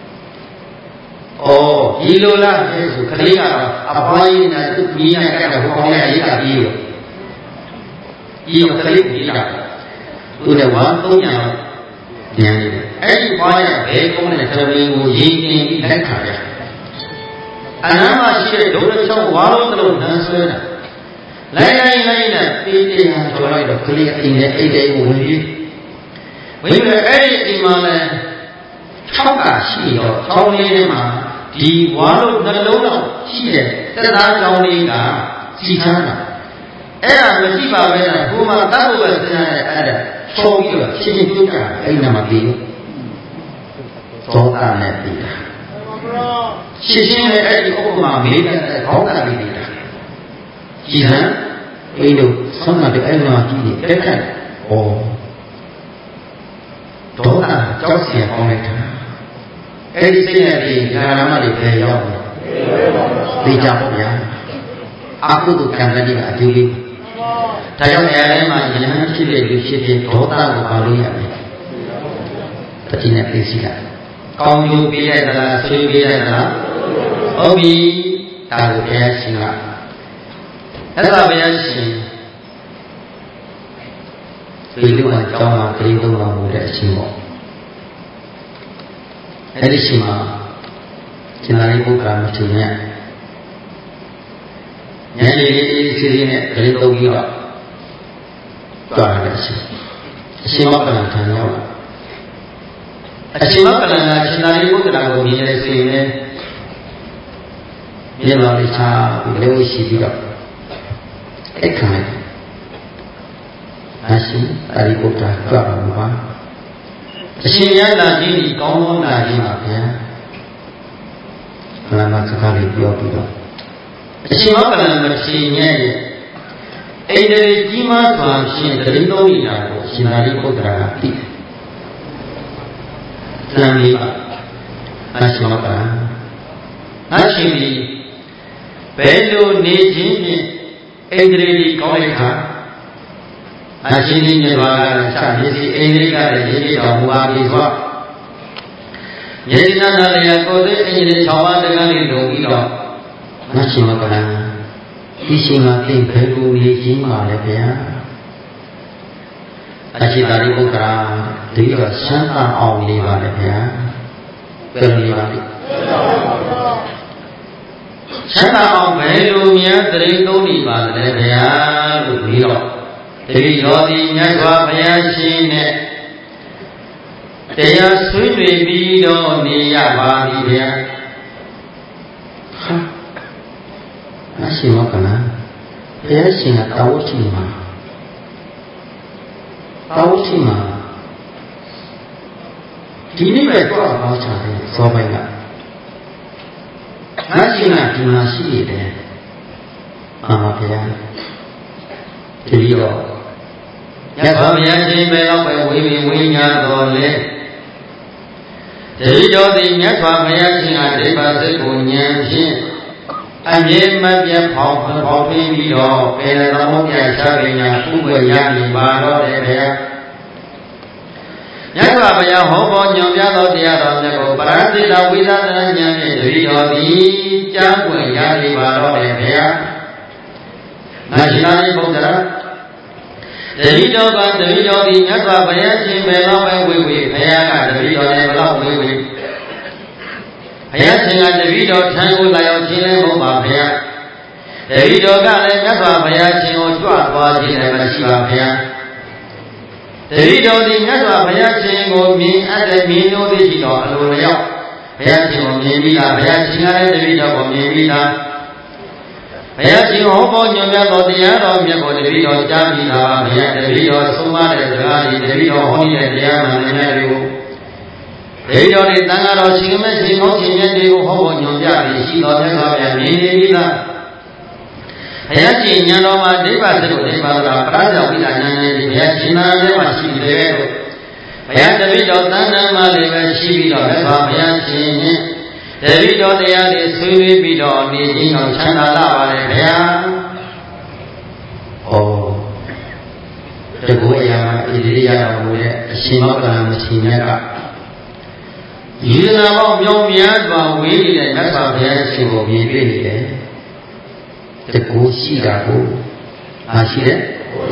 အော်ဒီလိုလားအဲဆိုခလေးကတော့အဖွားကြီးနဲ့သူ့ကြီးနဲ့ကဲတော့ဟိုကောင်လေးရိတ်တာပြီးရောဒီရောခလေးကြီးတာသူလည်းဝါသုံးညာညံနေတယ်အဲ့ဒီဖွားရဘဲကုန်းနဲ့သမင်းကိုရင်းနေပြီးလက်ခါရအနာမရှိတဲ့ဒုရချောင်းဝါလုံးတလုံးနန်းဆွဲတာလိုက်လိုက်လိုက်နဲ့တေးတေးဟာကြော်လိုက်တော့ကလေးအိမ်နဲ့အိတ်တဲကိုဝင်ပြီးဝင်ပြီးအဲ့ဒီအိမ်မှာလည်း၆ကရှိတော့ချောင်းလေးထဲမှာဒီဝါလုံးနှလုံးတော့ရှိတဲ့သက်သားချောင်းလေးကစီချမ်းတာအဲ့ဒါမရှိပါပဲလားဘုမတတ်ဖို့ပဲစဉ်းစားတဲ့အဲ့ဒါချောပြီးတော့ရှင်းရှင်းပြောကြတာအဲ့ဒီမှာပြီးသောတာနဲ့ပြီးတာရှင်းရှင်းနဲ့အဲ့ဒီဥပမာမေးတဲ့ခေါင်းကလေးတွေတာကြည်ဟန်အိမ်တို့ဆုံးမတဲ့အဲ့ဒီမှာကြည့်နေတက်ခတ်ဩဒေါသကြောက်เสียကောင်းလိုက်တာအဲ့ဒီစိတ်နဲ့ဒီဓမ္မတွေပဲရောက်တယ်သိကြပါဗျာအာဟုတုကံတိကအကျိုးလေးဒါကြောင့်နေရာတိုင်းမှာယဟန်ဖြစ်တဲ့လူဖြစ်တဲ့ဒေါသကိုပါလို့ရမယ်တတိနဲ့သိစီလိုက်ကောင်းကျိုးပေးလိုက်သလားဆွေးပေးလိုက်သလားဟုတ်ပြီဒါကိုဘုရားရှင်ကအဲ့ဒါဘုရားရှင်ဒီလိုအကြောင်းမှာဂရိသုံးတော်မူတဲ့အရှင်ပေါ့အဲ့ဒီရှင်မှာရှင်သာရိပုတ္တရာမထေရဉာဏ်ရည်လေးစီစီနဲ့ဂရိသုံးပြီးတော့ကြွားတယ်အရှင်အရှင်မောက္ကလံထံရောက်လာအရှင်မောက္ကလံကရှင်သာရိပုတ္တရာကိုမြင်ရစေရင်မြေတော်လေးချပြီးလည်းဝရှိပြီးတော့အဲ့ခံလိုက်အရှင်သာရိပုတ္တရာကြွားပါမှာအရှင်ရလာကြီးဒီကောင်းကောင်းလာကြီးပါဗျာဘုရားမစကားလေးပြောပြီးတော့အရှင်မောက္ကလံမထေရရဲ့အိန္ဒြေကြီးမားစွာဖြင့်တတိသုံးရာကိုရှင်သာရိပုတ္တရာကသိတယ်။လမ်းလေးပါအရှင်မောက္ကလံအရှင်ဒီဘယ်လိုနေခြင်းဖြင့်အိန္ဒြေကြီးကောင်းလိုက်ခါအရှင်ဒီမြတ်စွာဘုရားကမျက်စိအိန္ဒြေကလည်းရည်ရည်တော်မူပါပြီဆိုတော့ယတိနာနာရကိုယ်သိအင်္ဂလိပ်၆ပါးတက္ကသိုလ်လိုပြီးတော့အရှင်မောက္ကလံဒီရှင်ကသိဘယ်လိုနေခြင်းပါလဲဗျာအရှင်သာရိပုတ္တရာဒီတော့ရှမ်းသာအောင်နေပါလေဗျာဘယ်လိုနေပါလဲရှမ်းသာအောင်ဘယ်လိုများတရိသုံးနေပါလဲဗျာလို့ပြီးတော့တတိတော်ဒီမြတ်စွာဘုရားရှင်နဲ့တရားဆွေးနွေးပြီးတော့နေရပါပြီဗျာအရှင်မောက္ကလံဘုရားရှင်ကတာဝတိမှာတာဝတိမှာဒီနေ့ပဲတော့ဟောချတယ်စောပိုင်းကငါရှင်ကဒီမှာရှိနေတယ်မှန်ပါဗျာတတိတော့မြတ်စွာဘုရားရှင်ပဲတော့ပဲဝိဝိဝိညာတော်လေတတိတော်သည်မြတ်စွာဘုရားရှင်ကဒိဗ္ဗစိတ်ကိုဉာဏ်ဖြင့်အမြဲမပြတ်ဖောက်ဖောက်ပြီးပြီးတော့ပင်သမုဒ္ဒရာချပညာဥပ္ပယနေပါတော့တယ်ဗျာမြတ်စွာဘုရားဟောပေါ်ညွှန်ပြသောတရားတော်မြတ်ကိုပရသိတဝိသဒနာဉာဏ်ဖြင့်တတိတော်သည်ကြားပွင့်ရနေပါတော့တယ်ဗျာငါရှိလာဘုရားတတိတော်ကတတိတော်သည်မြတ်စွာဘုရားရှင်ဘယ်တော့ပဲဝေဝေဘုရားကတတိတော်လည်းဘလောက်ဝေဝေဘုရားရှင်ကတတိတော်ထံကိုလာရောက်ခြင်းလည်းမဟုတ်ပါဗျာတတိတော်ကလည်းမြတ်စွာဘုရားရှင်ကိုကြွသွားခြင်းလည်းမရှိပါဗျာတတိတော်သည်မြတ်စွာဘုရားရှင်ကိုမြင်အပ်တဲ့မြင်လို့သိရှိတော်အလိုလျောက်ဘုရားရှင်ကိုမြင်ပြီးတာဘုရားရှင်ကလည်းတတိတော်ကိုမြင်ပြီးတာဘုရားရှင်ဟောပေါ်ညွှန်ပြသောတရားတော်မြတ်ကိုတတိတော်ကြားပြီးတာဘုရားတတိတော်ဆုံးမတဲ့စကားဒီတတိတော်ဟောတဲ့တရားမှန်တယ်တွေကိုတတိတော်ဒီသံဃာတော်ရှင်မဲ့ရှင်ကောင်းရှင်မြတ်တွေကိုဟောပေါ်ညွှန်ပြပြီးရှိတော်မြတ်စွာဘုရားမြင်နေပြီးသားဘုရားရှင်ဉာဏ်တော်မှာဒိဗ္ဗစကုဒိဗ္ဗဆိုတာပရဇာဝိဒဉာဏ်နဲ့ဒီဘုရားရှင်နာထဲမှာရှိတယ်လို့ဘုရားတပိတော်သံဃာမှာလည်းပဲရှိပြီးတော့မြတ်စွာဘုရားရှင်နဲ့တပိတော်တရားတွေဆွေးနွေးပြီးတော့နေခြင်းတော်ချမ်းသာလာပါလေဗျာ။ဩတကူအရာဣတိရိယတော်မူတဲ့အရှင်မောကလမရှိမြတ်ကယေနာပေါင်းမြောင်များစွာဝေးနေတဲ့မြတ်စွာဘုရားရှင်ကိုမြင်တွေ့နေတယ်တကူရှိတာကိုအားရှိတယ်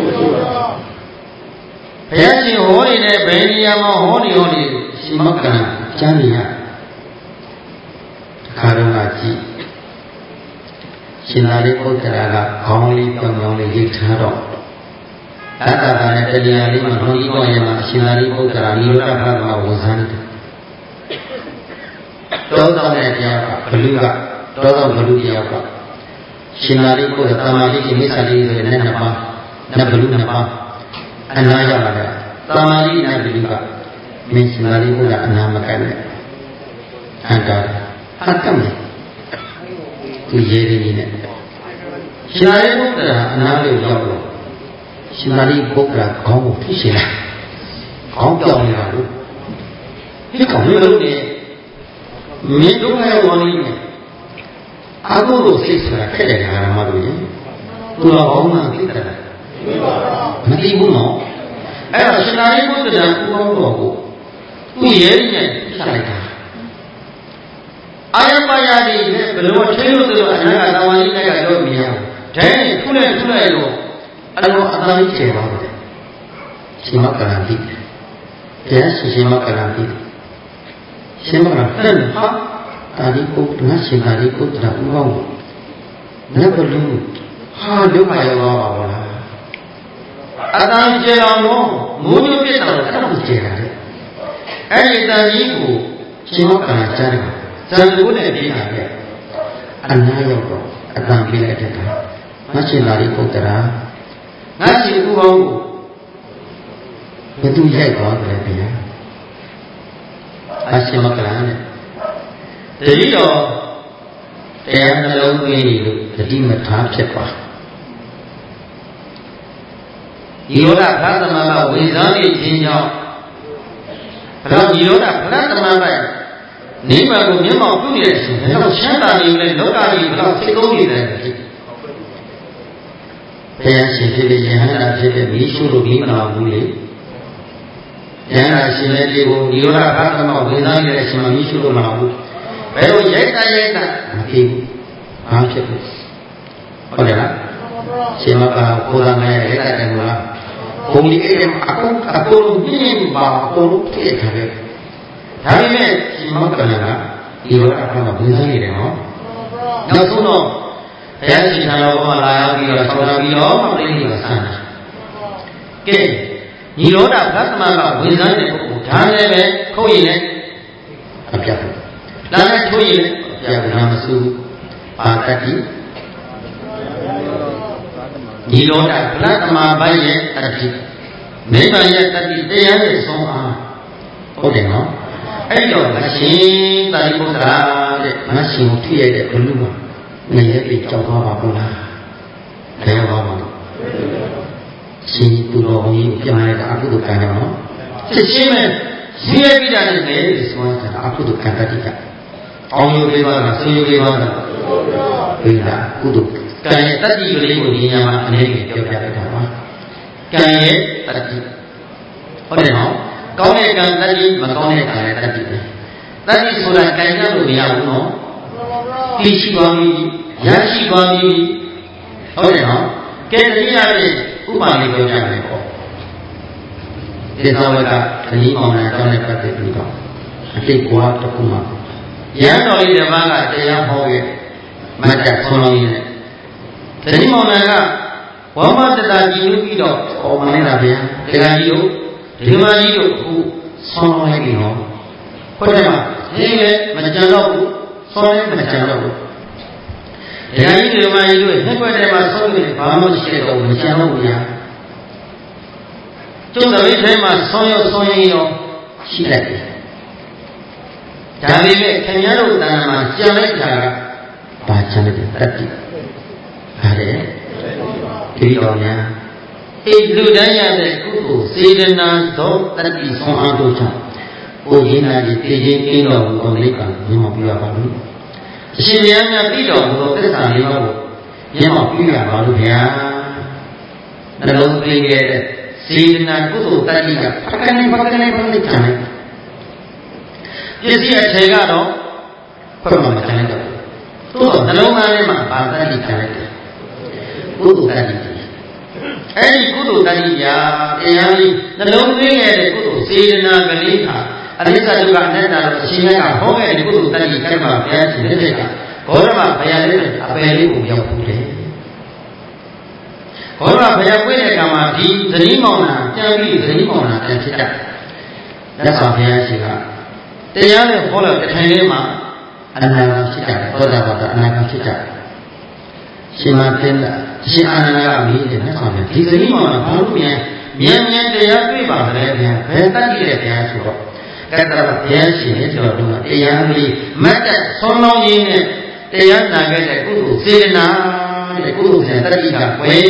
ဘုရားရှင်ဟောနေတဲ့ဘယ်နေရာမှာဟောနေဟောနေရှင်မောကလကျမ်းနေရခါတော့ကကြည့်ရှင်သာရိပုတ္တရာကခေါင်းလေးပြောင်းပြောင်းလေးရိတ်ထားတော့တတတာနဲ့တရားလေးမှာနှောင်းကြီးပေါ်ရမှာရှင်သာရိပုတ္တရာနိရောဓဘာဝဝန်ဆန်းတယ်တောတော်နဲ့တရားကဘလူကတောတော်ဘလူတရားကရှင်သာရိပုတ္တရာသမာဓိကိမိစ္ဆာလေးဆိုတဲ့နှစ်ပါးနတ်ဘလူနှစ်ပါးအနာရပါတဲ့သမာဓိနဲ့ဘလူကမင်းရှင်သာရိပုတ္တရာအနာမကနဲ့အန္တာဟာကမ်းသူရေးရင်းနဲ့ရှင်သာရိပုတ္တရာအနာလေးရောက်တော့ရှင်သာရိပုတ္တရာခေါင်းကိုထိရှင်လာခေါင်းပြောင်းနေတာလို့ဒီကောင်လေးလို့နေမင်းတို့ရဲ့ဝန်လေးနဲ့အာဟုလို့စိတ်ဆိုတာခက်တယ်ခါမှလို့ရင်သူတော်ကောင်းမှသိတယ်မသိဘူးနော်အဲ့တော့ရှင်သာရိပုတ္တရာကိုကောင်းတော်ကိုသူရေးရင်းနဲ့ဖြတ်လိုက်တာအာယပယာတိနဲ့ဘယ်လိုထိလို့ဆိုတော့အနာဂတဝါလိနဲ့ကတော့မြင်ရဒဲခုနဲ့ခုနဲ့လို့အလိုအသာကြီးကျေပါတယ်ရှင်မကရံတိတရားရှင်ရှင်မကရံတိရှင်မကရံတဲ့ဟာတာဒီပုတ်ငါရှင်တာဒီပုတ်တာဥပ္ပောင်းနတ်ဘလူဟာဒုက္ခရောပါပါလားအသာကျေအောင်တော့မိုးညွှန်ပြစ်တော့အဲ့ဒါကိုကျေတာလေအဲ့ဒီတန်ကြီးကိုရှင်မကရံကြားတယ်ဇန်ကိုနဲ့ပြေးလာခဲ့အနာရောက်တော့အတန်ပြေးလိုက်တဲ့အခါငါရှင်သာရိပုတ္တရာငါရှင်ဥပေါင်းကိုဘယ်သူရိုက်သွားတယ်ဗျာအရှင်မကလန်နဲ့တတိတော်တရားနှလုံးသွင်းလို့တတိမထားဖြစ်ပါဒီရောဓဖသမာကဝေဇန်းလေးခြင်းကြောင့်ဘယ်တော့ဒီရောဓဖသမာကနိဗ္ဗာန်ကိုမျက်မှောက်ပြုနေတဲ့အချိန်ဘယ်တော့ချမ်းသာနေလဲလောကကြီးဘယ်တော့စိတ်ကုန်းနေလဲဘုရားရှင်ဖြစ်တဲ့ယဟန္တာဖြစ်တဲ့မိရှုလို့ပြီးမလာဘူးလေယဟန္တာရှင်ရဲ့ဒီကိုနိရောဓဘာသမဝင်စားနေတဲ့အချိန်မှာမိရှုလို့မလာဘူးဘယ်လိုရိုက်တာရိုက်တာမဖြစ်ဘူးဘာဖြစ်လဲဟုတ်တယ်လားရှင်မကကိုယ်တော်နဲ့ရိုက်တာတယ်မလားဘုံဒီအဲ့မှာအကုန်အကုန်ပြင်းပါအကုန်လုံးပြည့်ထားတယ်ဒါပေမဲ့ရှင်မကလည်းကဒီလိုအခါမှာဝင်စားနေတယ်နော်နောက်ဆုံးတော့ဘုရားရှင်သာတော်ကလာရောက်ပြီးတော့ဆောင်းပြီးတော့ပြိဋိဘဆန်းတာကဲညီရောဓဗသမာကဝင်စားတဲ့ပုဂ္ဂိုလ်ဒါလည်းပဲခုတ်ရင်လည်းအပြတ်ဘူးလာနဲ့ထိုးရင်လည်းအပြတ်ဘူးဒါမစိုးဘူးပါတတိညီရောဓဗသမာဘရဲ့တတိနိဗ္ဗာန်ရဲ့တတိတရားရဲ့ဆုံးအားဟုတ်တယ်နော်အဲ့တော့မရှင်သာရိပုတ္တရာတဲ့မရှင်ကိုထိရတဲ့ဘလူမှာနေရပြီကြောက်သွားပါဘူးလားလဲပါပါလို့ရှင်သူတော်ဘုန်းကြီးပြန်လာတဲ့အကုသိုလ်ကံကြောင့်နော်စစ်ရှင်းမဲ့ရည်ရပြီးတာနဲ့လေဆိုတော့အကုသိုလ်ကံတတိကအောင်ယူပေးပါလားဆင်းယူပေးပါလားပေးတာကုသိုလ်ကံရဲ့တတိကလေးကိုဒီညမှာအနေနဲ့ပြောပြလိုက်တာပါကံရဲ့တတိဟုတ်တယ်နော်ကောင်းတဲ့ကံတတိမကောင်းတဲ့ကံလည်းတတိပဲတတိဆိုတာကံရလို့မရဘူးနော်သိရှိပါပြီရရှိပါပြီဟုတ်တယ်နော်ကဲတတိယရဲ့ဥပမာလေးပြောပြမယ်ပေါ့ဒီသောဝကတတိမောင်နဲ့တောင်းတဲ့ပတ်သက်ပြီးတော့အတိတ်ဘဝတစ်ခုမှာရဟန်းတော်လေးတစ်ပါးကတရားဟောရဲ့မတ်တဆုံးလုံးကြီးနဲ့တတိမောင်ကဝမတတကြည်လို့ပြီးတော့ဟောမနေတာဗျာတရားကြီးတို့ဒီမကြီးတို့အခုဆုံးလုံးလိုက်ပြီနော်ဟုတ်တယ်မဟင်းလည်းမကြံတော့ဘူးဆုံးလည်းမကြံတော့ဘူးတရားကြီးဒီမကြီးတို့နှစ်ခွက်ထဲမှာဆုံးနေဘာမှမရှိတော့ဘူးမကြံတော့ဘူးဗျာကျုပ်တို့ထဲမှာဆုံးရောဆုံးရင်ရောရှိလိုက်တယ်ဒါပေမဲ့ခင်ဗျားတို့တဏ္ဍာမှာကြံလိုက်တာကဘာကြံလိုက်တယ်တတိဟာလေဒီတော်များအိလူတိုင်းရတဲ့ကုသိုလ်စေတနာသောတတိဆုံးအားတို့ကြောင့်ဘုရားနာကြီးတည်ခြင်းကင်းတော်မူသောနိဗ္ဗာန်မြင်မောက်ပြရပါလို့အရှင်ဘုရားများပြီးတော်မူသောသစ္စာလေးပါးကိုမြင်မောက်ပြရပါလို့ဗျာနှလုံးသွင်းခဲ့တဲ့စေတနာကုသိုလ်တတိကပကနိပကနိပကနိကြံလိုက်ပစ္စည်းအခြေကတော့ဘုရားမှာကြံလိုက်တော့သို့တော့နှလုံးသားထဲမှာဘာတတိကြံလိုက်တယ်ကုသိုလ်တတိအဲ့ဒီကုသိုလ်တတိညာတရားလေးနှလုံးသွင်းခဲ့တဲ့ကုသိုလ်စေတနာကလေးဟာအနိစ္စဒုက္ခအနတ္တတို့အရှင်မြတ်ကဟောခဲ့တဲ့ကုသိုလ်တတိကဲမှာဘုရားရှင်လက်ထက်ကဘောဓမဘုရားလေးအပယ်လေးကိုရောက်ဘူးလေဘောဓမဘုရားပြည့်တဲ့ကံမှာဒီသတိမောင်နာကြံပြီးသတိမောင်နာပြန်ဖြစ်တတ်လက်ဆောင်ဘုရားရှင်ကတရားနဲ့ဟောလို့တစ်ထိုင်လေးမှာအနာဂတ်ဖြစ်ကြတယ်သောတာပတ္တအနာဂတ်ဖြစ်ကြတယ်ရှင်မသင်္ကရှင်အာနန္ဒကမိတဲ့လက်ဆောင်ပြန်ဒီသတိမောင်နာဘာလို့ပြန်မြန်မြန်တရားတွေ့ပါလဲဗျာဘယ်တတ်ကြည့်တဲ့တရားဆိုတော့ကတ္တဗဘုရားရှင်ရဲ့တော်တို့ကတရားလေးမတ်တဆုံးလုံးရင်းနဲ့တရားနာခဲ့တဲ့ကုသိုလ်စေတနာတဲ့ကုသိုလ်စေတတိကဝေ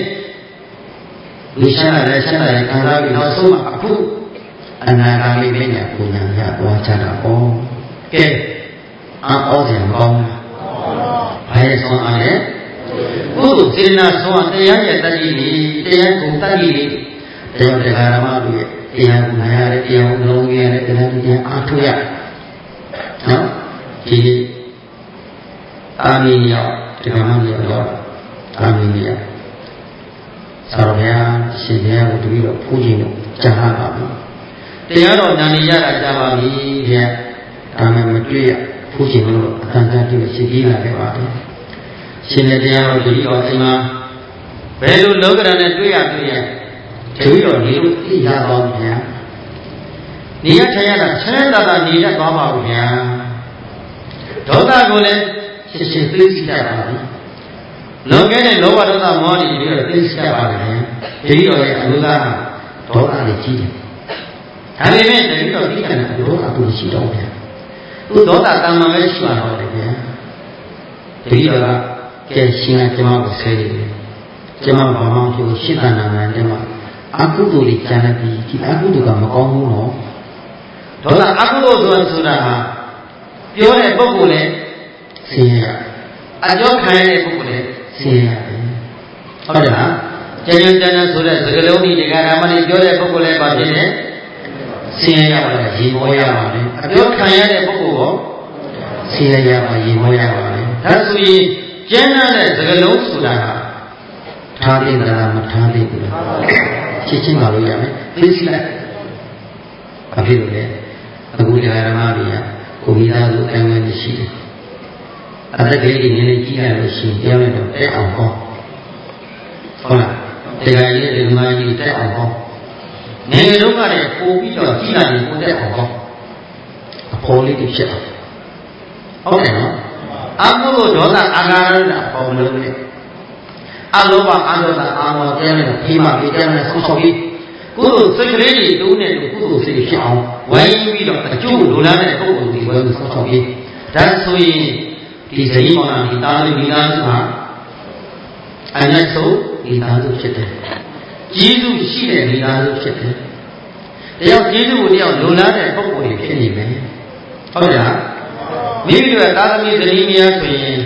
ဒီရှာလည်းရှာလည်းခံစားပြီးနောက်ဆုံးမှအခုအနာဂတ်လေးမင်းညာပူညာရသွားချတာဩကဲအောဩစဉ်ကောင်းဘယ်ဆုံးအားလဲကုသိုလ်စေတနာဆုံးတရားရဲ့တတိလေးတရားကိုတတိလေးတရားတရားဓမ္မတို့ရဲ့တရားကိုနာရတဲ့တရားကိုလုံးရတဲ့တရားတရားအားထုတ်ရနော်ဒီအာမီယောတရားမှမပြောအာမီယောသာရဗျာရှင်ဘုရားကိုတပည့်တော်ဖူးခြင်းလို့ကြားပါပါဘူးတရားတော်နာနေရတာကြားပါပြီဗျာဒါမှမတွေ့ရဖူးခြင်းလို့အတန်ကြာကြည့်ရှင်ကြီးလာခဲ့ပါတယ်ရှင်တဲ့တရားတော်တပည့်တော်အိမ်မှာဘယ်လိုလောကရနဲ့တွေ့ရတွေ့ရတပည့်တော်ဒီလိုသိရပါဦးဗျာနေရထိုင်ရတာချမ်းသာသာနေရသွားပါဦးဗျာဒေါသကိုလည်းရှင်းရှင်းသိသိတတ်ပါပြီလွန်ခဲ့တဲ့လောဘဒေါသမောဟတွေပြီးတော့သိသိတတ်ပါလေတတိတော်ရဲ့အလိုသားဒေါသနဲ့ကြီးတယ်ဒါပေမဲ့တတိတော်သိတယ်ဒေါသကိုရှိတော့ဗျာသူဒေါသတဏ္ဍာပဲရှိပါတော့တယ်ဗျာတတိတော်ကကဲရှင်ကကျွန်မကိုဆဲနေတယ်ကျွန်မဘာမှမဖြစ်ရှင်းတဏ္ဍာမှန်တယ်မှာအကုသိုလ်လေးကျန်တဲ့ဒီအကုသိုလ်ကမကောင်းဘူးနော်ဒေါသအကုသိုလ်ဆိုတာဆိုတာဟာပြောတဲ့ပုဂ္ဂိုလ်နဲ့ဆင်းရဲအကြောခံရတဲ့ပုဂ္ဂိုလ်နဲ့ဆင်းရဲဟုတ်တယ်လားကျန်ကျန်တန်းဆိုတဲ့စကားလုံးဒီဒကာရမလေးပြောတဲ့ပုဂ္ဂိုလ်လည်းပါဖြစ်တယ်ဆင်းရဲရပါတယ်ရေမောရပါတယ်အပြောခံရတဲ့ပုဂ္ဂိုလ်ကိုဆင်းရဲရပါရေမောရပါတယ်ဒါဆိုရင်ကျန်တဲ့စကားလုံးဆိုတာဟာထားတဲ့လားမထားတဲ့ဘူးလားရှင်းရှင်းပါလို့ရမယ်သိစီလိုက်ဘာဖြစ်လို့လဲအခုဒကာရမကြီးကကိုမိသားစုအဝင်ရှိတယ်အတက်ကလေးကြီးနည်းနည်းကြီးရလို့ရှိရင်တရားနဲ့တော့တက်အောင်ဟောဟုတ်လားတရားကြီးဒီမှာကြီးတက်အောင်ဟောငယ်ငယ်တုန်းကလည်းပို့ပြီးတော့ကြီးလာရင်ပို့တက်အောင်ဟောအဖော်လေးတွေဖြစ်အောင်ဟုတ်တယ်နော်အကုသိုလ်ဒေါသအာဃာရတာပေါ်မလို့လေအလောဘအာဒေါသအာမောတရားနဲ့ဖိမပြီးတရားနဲ့ဆောက်ဆောက်ပြီးကုသိုလ်စိတ်ကလေးတွေတူးနေလို့ကုသိုလ်စိတ်ဖြစ်အောင်ဝိုင်းပြီးတော့အကျိုးလိုလားတဲ့ပုဂ္ဂိုလ်တွေဝိုင်းပြီးဆောက်ဆောက်ပြီးဒါဆိုရင်ဒီဇိမောနာဒီတာလေးမိသားစုဟာအနတ်ဆုံးမိသားစုဖြစ်တယ်ကျေးဇူးရှိတဲ့မိသားစုဖြစ်တယ်တယောက်ကျေးဇူးကိုတယောက်လိုလားတဲ့ပုဂ္ဂိုလ်တွေဖြစ်နေမယ်ဟုတ်လားမိမိတို့ကသာသမီဇနီးများဆိုရင်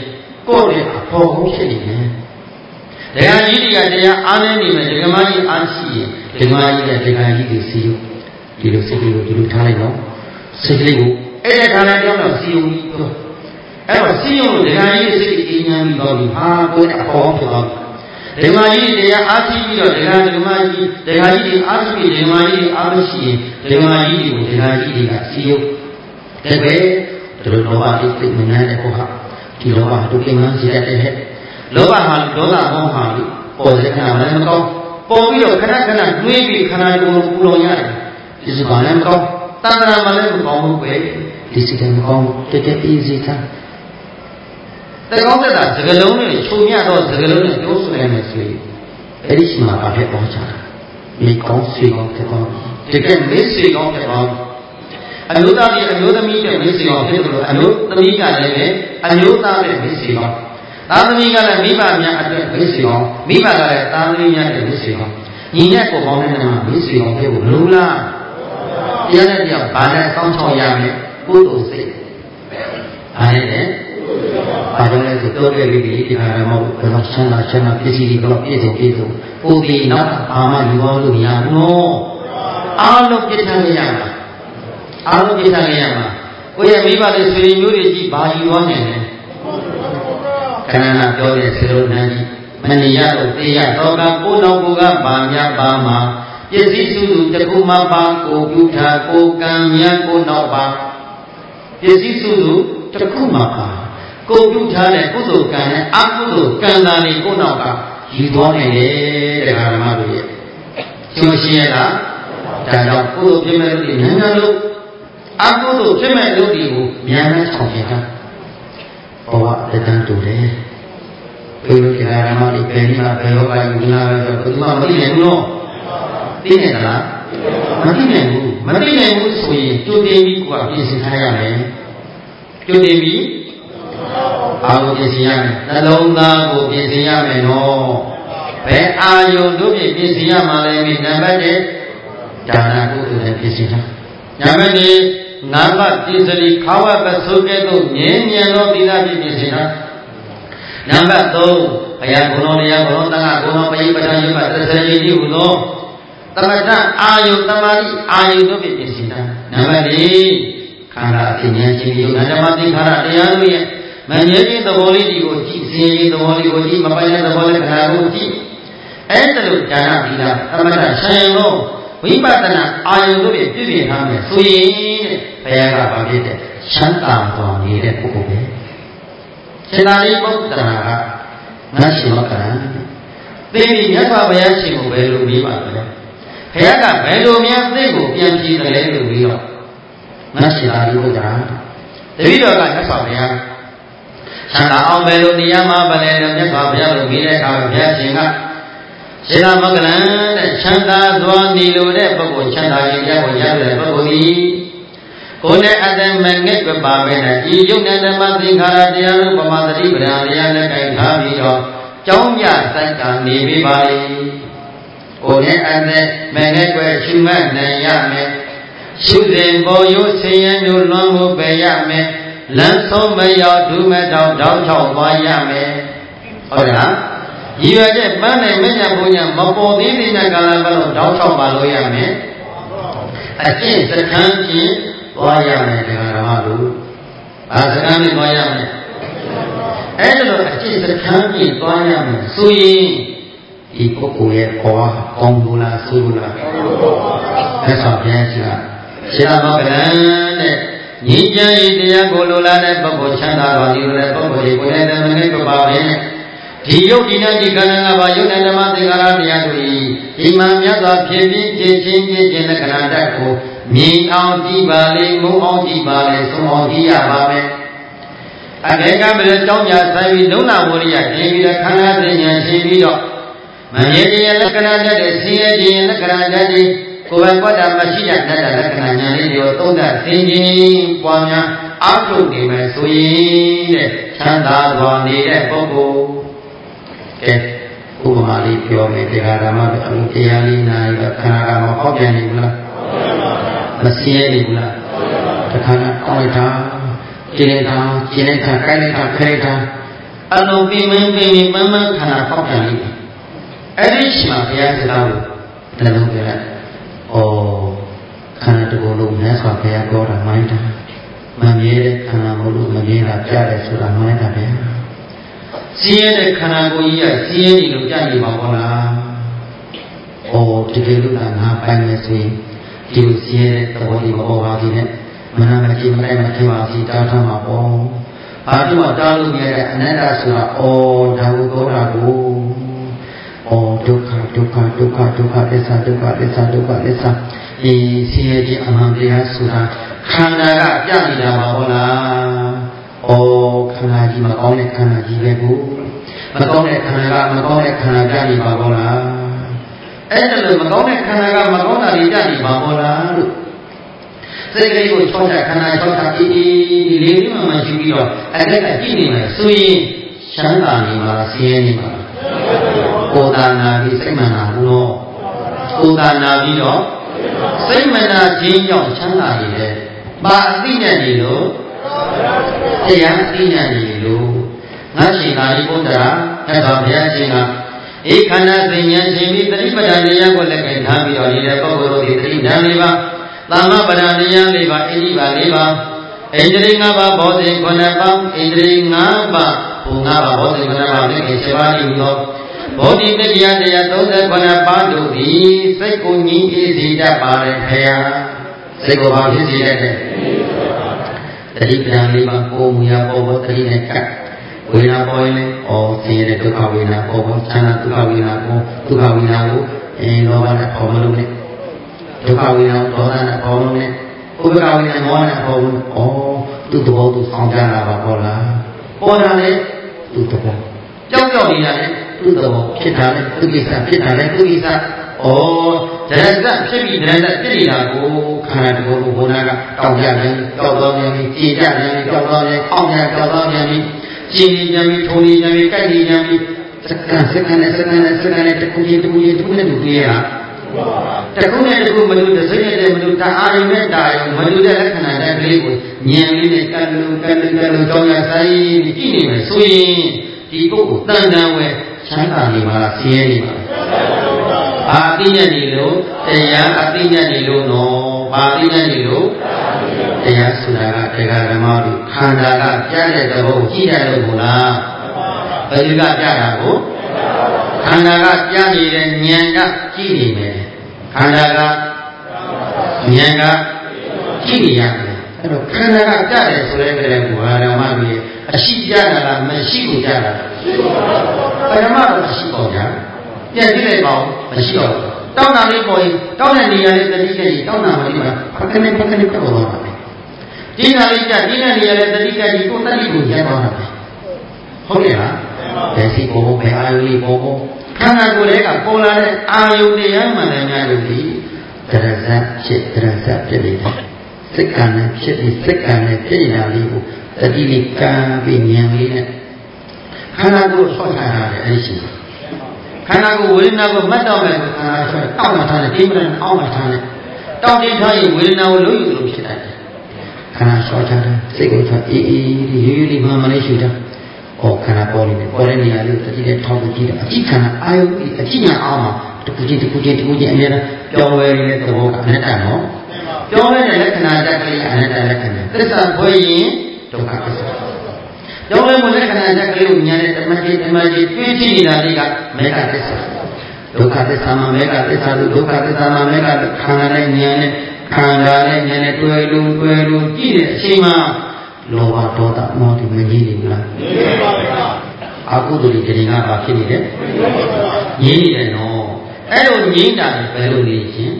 ကိုယ့်ရဲ့အဖို့ဟုတ်ဖြစ်နေတယ်တရားကြီးတွေကတရားအားနေနေမယ်ဒကမကြီးအားရှိရင်ဒကမကြီးတဲ့ဒကာကြီးတွေစီယူဒီလိုစိတ်လေးကိုဒီလိုထားလိုက်တော့စိတ်လေးကိုအဲ့ဒါထားလိုက်တော့စီယူပြီးပြောအဲ့တော့စီယူလို့ဒကာကြီးစိတ်အင်းဉာဏ်ပြီးတော့ဒီဟာကိုယ့်အဖို့ဖြစ်သွားဒကမကြီးတရားအားရှိပြီးတော့ဒကာဒကမကြီးဒကာကြီးတွေအားရှိပြီးဒကမကြီးအားမရှိရင်ဒကမကြီးတွေကိုဒကာကြီးတွေကစီယူတကယ်တို့လောဘအိတ်သိမနဲ့တဲ့ဟောဟာဒီလောဘတို့ကိန်းမှန်းစီရတဲ့ဟဲ့လောဘဟာဒေါသမောဟလို့ပေါ်တဲ့ခဏလည်းမကောင်းပေါ်ပြီးတော့ခဏခဏတွေးပြီးခဏကိုပူလောင်ရတယ်ဒီစကားလည်းမကောင်းတဏှာမှလည်းမကောင်းဘူးပဲဒီစိတ်လည်းမကောင်းတကယ်အေးစေတာတကောင်းတဲ့စကလုံးနဲ့ခြုံရတော့စကလုံးနဲ့ပြောဆိုရမယ်ဆိုရင်အဲ့ဒီရှိမှာအဖြစ်ပေါ်ချတာဒီကောင်းစီကောင်းတဲ့ကောင်းတကယ်မေးစီကောင်းတဲ့ကောင်းအမျိုးသားကြီးအမျိုးသမီးတဲ့မေးစီကောင်းဖြစ်တယ်လို့အမျိုးသမီးကလည်းအမျိုးသားတဲ့မေးစီကောင်းသာသမီကလည်းမိဘများအတွက်မေးစီကောင်းမိဘကလည်းသာသမီများအတွက်မေးစီကောင်းညီနဲ့ကိုပေါင်းတဲ့မှာမေးစီကောင်းဖြစ်ဖို့လူလားတရားနဲ့တရားဘာနဲ့စောင့်ချောက်ရမယ်ကုသိုလ်စိတ်အားနဲ့ဘာကြောင့်လဲဆိုတော့ပြည့်ပြီးဒီခါမှာမဟုတ်ဘယ်တော့ဆန်းလာဆန်းလာပြည့်စည်ပြီးတော့ပြည့်စုံပြည့်စုံပို့ပြီးနောက်ဘာမှယူအောင်လို့မရဘူးနော်အားလုံးပြည့်ထန်ရရမှာအားလုံးပြည့်ထန်ရရမှာကိုယ့်ရဲ့မိဘတွေဆွေမျိုးတွေကြီးဘာယူသွားနိုင်လဲခန္ဓာပြောတဲ့စေရုံနှံကြီးမနေရတော့တေးရတော့ကကိုယ်တော်ကိုကဘာများပါမှာပစ္စည်းစုစုတခုမှပါကိုပြုထားကိုကံမြတ်ကိုနောက်ပါပစ္စည်းစုစုတခုမှပါကိုပြုထားတဲ့ကုသိုလ်ကံနဲ့အကုသိုလ်ကံသာလေးကိုနောက်ကယူသွားနိုင်တယ်တရားဓမ္မတို့ရဲ့ရှင်းရှင်းရလားဒါကြောင့်ကုသိုလ်ဖြစ်မဲ့လူတွေဉာဏ်ဉာဏ်လို့အကုသိုလ်ဖြစ်မဲ့လူတွေကိုဉာဏ်နဲ့ဆောင်ပြတာဘဝတည်တံတူတယ်ဘုရားတရားဓမ္မတွေပြန်ပြီးမှဘယ်ရောကယူလာပဲဆိုဘယ်သူမှမသိနိုင်ဘူးနော်သိနေသလားမသိနိုင်ဘူးမသိနိုင်ဘူးဆိုရင်ကြိုတင်ပြီးကိုယ်ကပြင်ဆင်ထားရမယ်ကြိုတင်ပြီးအာယုပြင်ဆင်ရမယ်နှလုံးသားကိုပြင်ဆင်ရမယ်နော်ဘယ်အာယုတို့ပြင်ပြင်ဆင်ရမှာလဲမိနံပါတ်တစ်ဒါနကုသိုလ်နဲ့ပြင်ဆင်တာနံပါတ်နှစ်ငါးပါးပြည့်စလီခါဝပသုကဲ့သို့ငြင်းဉဏ်သောသီလဖြင့်ပြင်ဆင်တာနံပါတ်သုံးဘုရားဂုဏတော်တရားဂုဏသံဃာဂုဏပရိပဋ္ဌာန်ယုပသစ္စာရည်ဟူသောသမထအာယုတမာတိအာယုတို့ဖြင့်ပြင်ဆင်တာနံပါတ်လေးခန္ဓာအဖြစ်ဉာဏ်ချင်းယုံနာဓမ္မသင်္ခါရတရားတို့ရဲ့မငြင်းခြင်းသဘောလေးဒီကိုကြည့်စီရင်သဘောလေးကိုကြည့်မပိုင်တဲ့သဘောလေးခန္ဓာကိုကြည့်အဲ့ဒါလို့ဒါနသီလသမထဆံရောဝိပဿနာအာယုတို့ဖြင့်ပြည့်ပြည့်ထားမယ်ဆိုရင်တဲ့ဘုရားကဘာဖြစ်တဲ့ချမ်းသာတော်နေတဲ့ပုဂ္ဂိုလ်ပဲစေတလေးပုဂ္ဂနာကငါရှင်မကရံသိပြီမြတ်စွာဘုရားရှင်ကိုဘယ်လိုမေးပါလဲဘုရားကဘယ်လိုများသိကိုပြန်ကြည့်တယ်လဲလို့ပြီးတော့ငါရှင်သာလေးပုဂ္ဂနာတတိတော်ကမြတ်စွာဘုရားချမ်းသာအောင်ဘယ်လိုနေရာမှာဗလဲလို့မြတ်စွာဘုရားလိုမေးတဲ့အခါဘုရားရှင်ကရှင်သာမဂ္ဂလံတဲ့ချမ်းသာသွားနေလို့တဲ့ပုဂ္ဂိုလ်ချမ်းသာခြင်းရောက်ရတဲ့ပုဂ္ဂိုလ်ဒီကိုယ်နဲ့အတ္တမငဲ့ပြပါပဲနဲ့ဒီယုတ်နဲ့ဓမ္မသင်္ခါရတရားတို့ပမာသတိပဒံတရားနဲ့ကြိုင်ထားပြီးတော့ကြောင်းပြစိုက်တာနေပြီပါလေကိုယ်နဲ့အတ္တမငဲ့ွယ်ရှုမှတ်နိုင်ရမယ်ရှုစဉ်ပေါ်ရုပ်ဆင်းရဲတို့လွန်မှုပဲရမယ်လမ်းဆုံးမရောက်ဒုမတောင်တောင်းချောက်သွားရမယ်ဟုတ်လားရည်ရွယ်ချက်ပန်းနိုင်မညာဘုံညာမပေါ်သေးသေးတဲ့ကာလပတ်လုံးတောင်းချောက်ပါလို့ရမယ်အကျင့်စခန်းချင်းသွားရမယ်တရားဓမ္မတို့ဘာစကားနဲ့သွားရမလဲအဲ့ဒါလို့အကျင့်စခန်းကြီးသွားရမယ်ဆိုရင်ဒီပုဂ္ဂိုလ်ရဲ့ဘဝကောင်းလို့လားဆိုးလို့လားသက်ဆောင်ပြန်ရှိတာရှင်သာမဂ္ဂလံတဲ့ညီကျမ်းဤတရားကိုလိုလားတဲ့ပုဂ္ဂိုလ်ချမ်းသာတော်ဒီလိုတဲ့ပုဂ္ဂိုလ်ကိုယ်နဲ့တမန်နဲ့ပြပါပဲဒီယုတ်ဒီနဲ့ဒီခန္ဓာငါးပါးယုတ်နဲ့ဓမ္မသင်္ခါရတရားတို့ဤဒီမှမြတ်စွာဖြစ်ပြီးကျင့်ချင်းကျင့်ခြင်းနဲ့ခန္ဓာတတ်ကိုမြင်အောင်ကြည့်ပါလေမုန်းအောင်ကြည့်ပါလေဆုံးအောင်ကြည့်ရပါမယ်အခေကမလည်းကြောင်းကြဆိုင်ပြီးလုံလဝရိယကျင်းပြီးတော့ခန္ဓာသိဉာဏ်ရှင်းပြီးတော့မမြဲခြင်းလက္ခဏာတတ်တဲ့ဆင်းရဲခြင်းလက္ခဏာတတ်တဲ့ကိုယ်ပိုင်ကွက်တာမရှိတဲ့တတ်တဲ့လက္ခဏာဉာဏ်လေးတွေကိုသုံးသပ်သိခြင်းပွားများအားထုတ်နေမယ်ဆိုရင်တဲ့ချမ်းသာသွားနေတဲ့ပုဂ္ဂိုလ်ကဲဥပမာလေးပြောမယ်တရားဓမ္မတို့အမှုတရားလေးနားပြီးခန္ဓာကမဟောက်ပြန်နေဘူးလားမစင်းရနေဘူးလားတခါတော့ကောင်းလိုက်တာကျင်းလိုက်တာကျင်းလိုက်တာကိုင်းလိုက်တာခဲလိုက်တာအလုံးပင်ပင်ပင်ပန်းပန်းခန္ဓာဖောက်ပြန်လိမ့်မယ်အဲ့ဒီချိန်မှာဘုရားစကားကိုတလုံးပြလိုက်ဩခန္ဓာတစ်ခုလုံးမြတ်စွာဘုရားပြောတာမှန်တာမမြဲတဲ့ခန္ဓာမဟုတ်လို့မမြဲတာကြားတယ်ဆိုတာမှန်တာဗျာစည်းရဲတဲ့ခန္ဓာကိုယ်ကြီးကစည်းရဲနေလို့ကြားနေပါဘောလားဩဒီလိုလို့ငါပိုင်နေဆိုရင်ဒီလိုစည်းရဲတဲ့သဘောကြီးမပေါ်ပါသေးနဲ့မနာမကြည့်မလိုက်မထင်ပါစီတားထားမှာပေါ့ဘာလို့တားလို့ရတဲ့အနတ္တဆိုတာဩဒါကိုပြောတာကိုဩဒုက္ခဒုက္ခဒုက္ခဒုက္ခသစ္စာဒုက္ခသစ္စာဒုက္ခသစ္စာဒီစည်းရဲခြင်းအမှန်တရားဆိုတာခန္ဓာကပြနေတာပါဟုတ်လားဩခန္ဓာကြီးမကောင်းတဲ့ခန္ဓာကြီးပဲကိုမကောင်းတဲ့ခန္ဓာကမကောင်းတဲ့ခန္ဓာပြနေပါဟုတ်လားအဲ့ဒါလို့မကောင်းတဲ့ခန္ဓာကမကောင်းတာတွေပြနေပါဟုတ်လားလို့စိတ်ကလေးကိုချောတဲ့ခန္ဓာချောတာအေးအေးလေးလေးမှမရှိပြီးတော့အဲ့ဒါကကြည့်နေမယ်ဆိုရင်ချမ်းသာနေမှာဆင်းရဲနေမှာကိုယ်သာနာပြီးစိတ်မှန်တာဘူးနော်ကိုယ်သာနာပြီးတော့စိတ်မနာခြင်းကြောင့်ချမ်းသာနေတယ်ဘာအသိဉာဏ်နေလို့တရားအသိဉာဏ်နေလို့ငါရှင်သာရိပုတ္တရာအဲ့တော့ဘုရားရှင်ကဧခန္ဓာသိဉာဏ်ရှင်ပြီးသတိပဋ္ဌာန်တရားကိုလက်ကင်ထားပြီးတော့နေတဲ့ပုဂ္ဂိုလ်တို့ဒီသတိဉာဏ်လေးပါသမ္မာပဋ္ဌာန်တရားလေးပါအဋ္ဌိပါလေးပါဣန္ဒြေ၅ပါးဘောဓိခုနှစ်ပါးဣန္ဒြေ၅ပါးဘုံ၅ပါးဘောဓိခုနှစ်ပါးလက်ကင်စေပါလိမ့်သောဘောဓိတတရားတရား၃၀ခုနှစ်ပါးတို့သည်စိတ်ကိုငြိမ်းအေးစေတတ်ပါလေခရာစိတ်ကိုဘာဖြစ်စေတတ်တဲ့တတိပ္ပံလေးပါကိုမူရပေါ်ပေါ်တတိနဲ့ကတ်ဝေဒနာပေါ်ရင်လည်းဩဆင်းရဲတဲ့ဒုက္ခဝေဒနာပေါ်ပေါ်ချမ်းသာဒုက္ခဝေဒနာပေါ်ဒုက္ခဝေဒနာကိုအင်းလောဘနဲ့ပေါ်မလို့နဲ့ဒုက္ခဝေဒနာဒေါသနဲ့ပေါ်လို့နဲ့ဥပ္ပခဝေဒနာမောဟနဲ့ပေါ်လို့ဩသူ့သဘောသူဆောင်ကြတာပါဟုတ်လားပေါ်တာလေသူ့သဘောကြောက်ကြောက်နေတာလေသူ့သဘောဖြစ်တာလေသူ့ကိစ္စဖြစ်တာလေသူ့ကိစ္စဩဒရဇတ်ဖြစ်ပြီးဒရဇတ်ဖြစ်နေတာကိုခန္ဓာတစ်ခုလုံးဘုရားကတောင်းကြတယ်ကြောက်တော့ပြန်ပြီးကြည်ကြတယ်ကြောက်တော့ပြန်အောင်းကြကြောက်တော့ပြန်ပြီးကြည်နေပြန်ပြီးထုံနေပြန်ပြီးကြိုက်နေပြန်ပြီးစက္ကန့်စက္ကန့်နဲ့စက္ကန့်နဲ့စက္ကန့်နဲ့တစ်ခုချင်းတစ်ခုချင်းတစ်ခုနဲ့တူတည်းရတခုနဲ့တခုမတူတဲ့စိတ်နဲ့မတူတာအာရုံနဲ့တာရုံမတူတဲ့လက္ခဏာတွေကလေးကိုဉာဏ်လေးနဲ့ကံလူကံလူကံလူကြောင်းရဆိုင်ပြီးကြည့်နေမယ်ဆိုရင်ဒီပုဂ္ဂိုလ်တန်တန်ဝဲချမ်းသာနေပါလားဆင်းရဲနေပါလားဘာအသိဉာဏ်နေလို့တရားအသိဉာဏ်နေလို့နော်ဘာအသိဉာဏ်နေလို့တရားဆိုတာကတရားဓမ္မတို့ခန္ဓာကကြားတဲ့သဘောကြည့်တယ်လို့မလားဘယ်သူကကြားတာကိုခန္ဓာကကြားနေတဲ့ဉာဏ်ကကြည့်နေမယ်ခန္ဓာကဉာဏ်ကကြည့်နေရတယ်အဲ့တော့ခန္ဓာကကြားတယ်ဆိုတဲ့ကလေးကဘာဓမ္မတွေအရှိကြားတာလားမရှိကိုကြားတာပရမတော့မရှိပေါ့ဗျာပြန်ကြည့်လိုက်ပါဦးမရှိတော့တောင်းတာလေးပေါ်ရင်တောင်းတဲ့နေရာလေးတတိကကြီးတောင်းတာမလေးပါဖခနဲ့ဖခနဲ့ပြောတော့တာပဲဒီနာလေးကြဒီနာနေရာလေးတတိကကြီးကိုတတိကိုရသွားတာပဲဟုတ်ရဲ့လားဘယ်စီပေါ်ဘယ်အာယုလေးပေါ်ပေါ်ခန္ဓာကိုယ်လေးကပေါ်လာတဲ့အာယုတရားမှန်တယ်များလို့ဒီဒရဇတ်ဖြစ်ဒရဇတ်ဖြစ်နေတာစိတ်ကံနဲ့ဖြစ်ပြီးစိတ်ကံနဲ့ဖြစ်နေတာလေးကိုတတိလေးကံပြီးဉာဏ်လေးနဲ့ခန္ဓာကိုယ်ဆော့ချရတယ်အဲ့ဒီရှိခန္ဓာကိုယ်ဝေဒနာကိုမတ်တော့မယ်ခန္ဓာဆော့တောက်မှထားတယ်ဒီမနဲ့အောက်မှထားတယ်တောက်တင်ထားရင်ဝေဒနာကိုလုံးယူလို့ဖြစ်တတ်တယ်ခန္ဓာဆော့ချတယ်စိတ်ကိုဆော့အေးအေးရိုးရိုးလေးမှမလေးရှိတာဩခန္ဓာပေါ်နေတယ်ပေါ်တဲ့နေရာလေးတတိနဲ့ထောက်ကြည့်တယ်အကြည့်ခန္ဓာအာယုအကြည့်ညာအောင်မှာတခုချင်းတခုချင်းတခုချင်းအများနဲ့ပြောင်းလဲနေတဲ့သဘောကအနတ္တနော်ပြောင်းလဲတဲ့လက္ခဏာတက်ကလေးအနတ္တလက္ခဏာသစ္စာဖွင့်ရင်ဒုက္ခသစ္စာကြောင်းလဲမလက္ခဏာတက်ကလေးကိုညာနဲ့ဓမ္မကြီးဓမ္မကြီးတွေးကြည့်နေတာလေးကမေဃသစ္စာဒုက္ခသစ္စာမှာမေဃသစ္စာလို့ဒုက္ခသစ္စာမှာမေဃခန္ဓာနဲ့ညာနဲ့ခန္ဓာနဲ့ညာနဲ့တွဲလို့တွဲလို့ကြည့်တဲ့အချိန်မှာလောဘဒေါသမောဟတွေမငြိနေဘူးလားငြိနေပါဗျာအကုသိုလ်တွေတည်းကဘာဖြစ်နေလဲငြိနေတယ်နော်အဲ့လိုငြိတာဘယ်လိုနေချင်း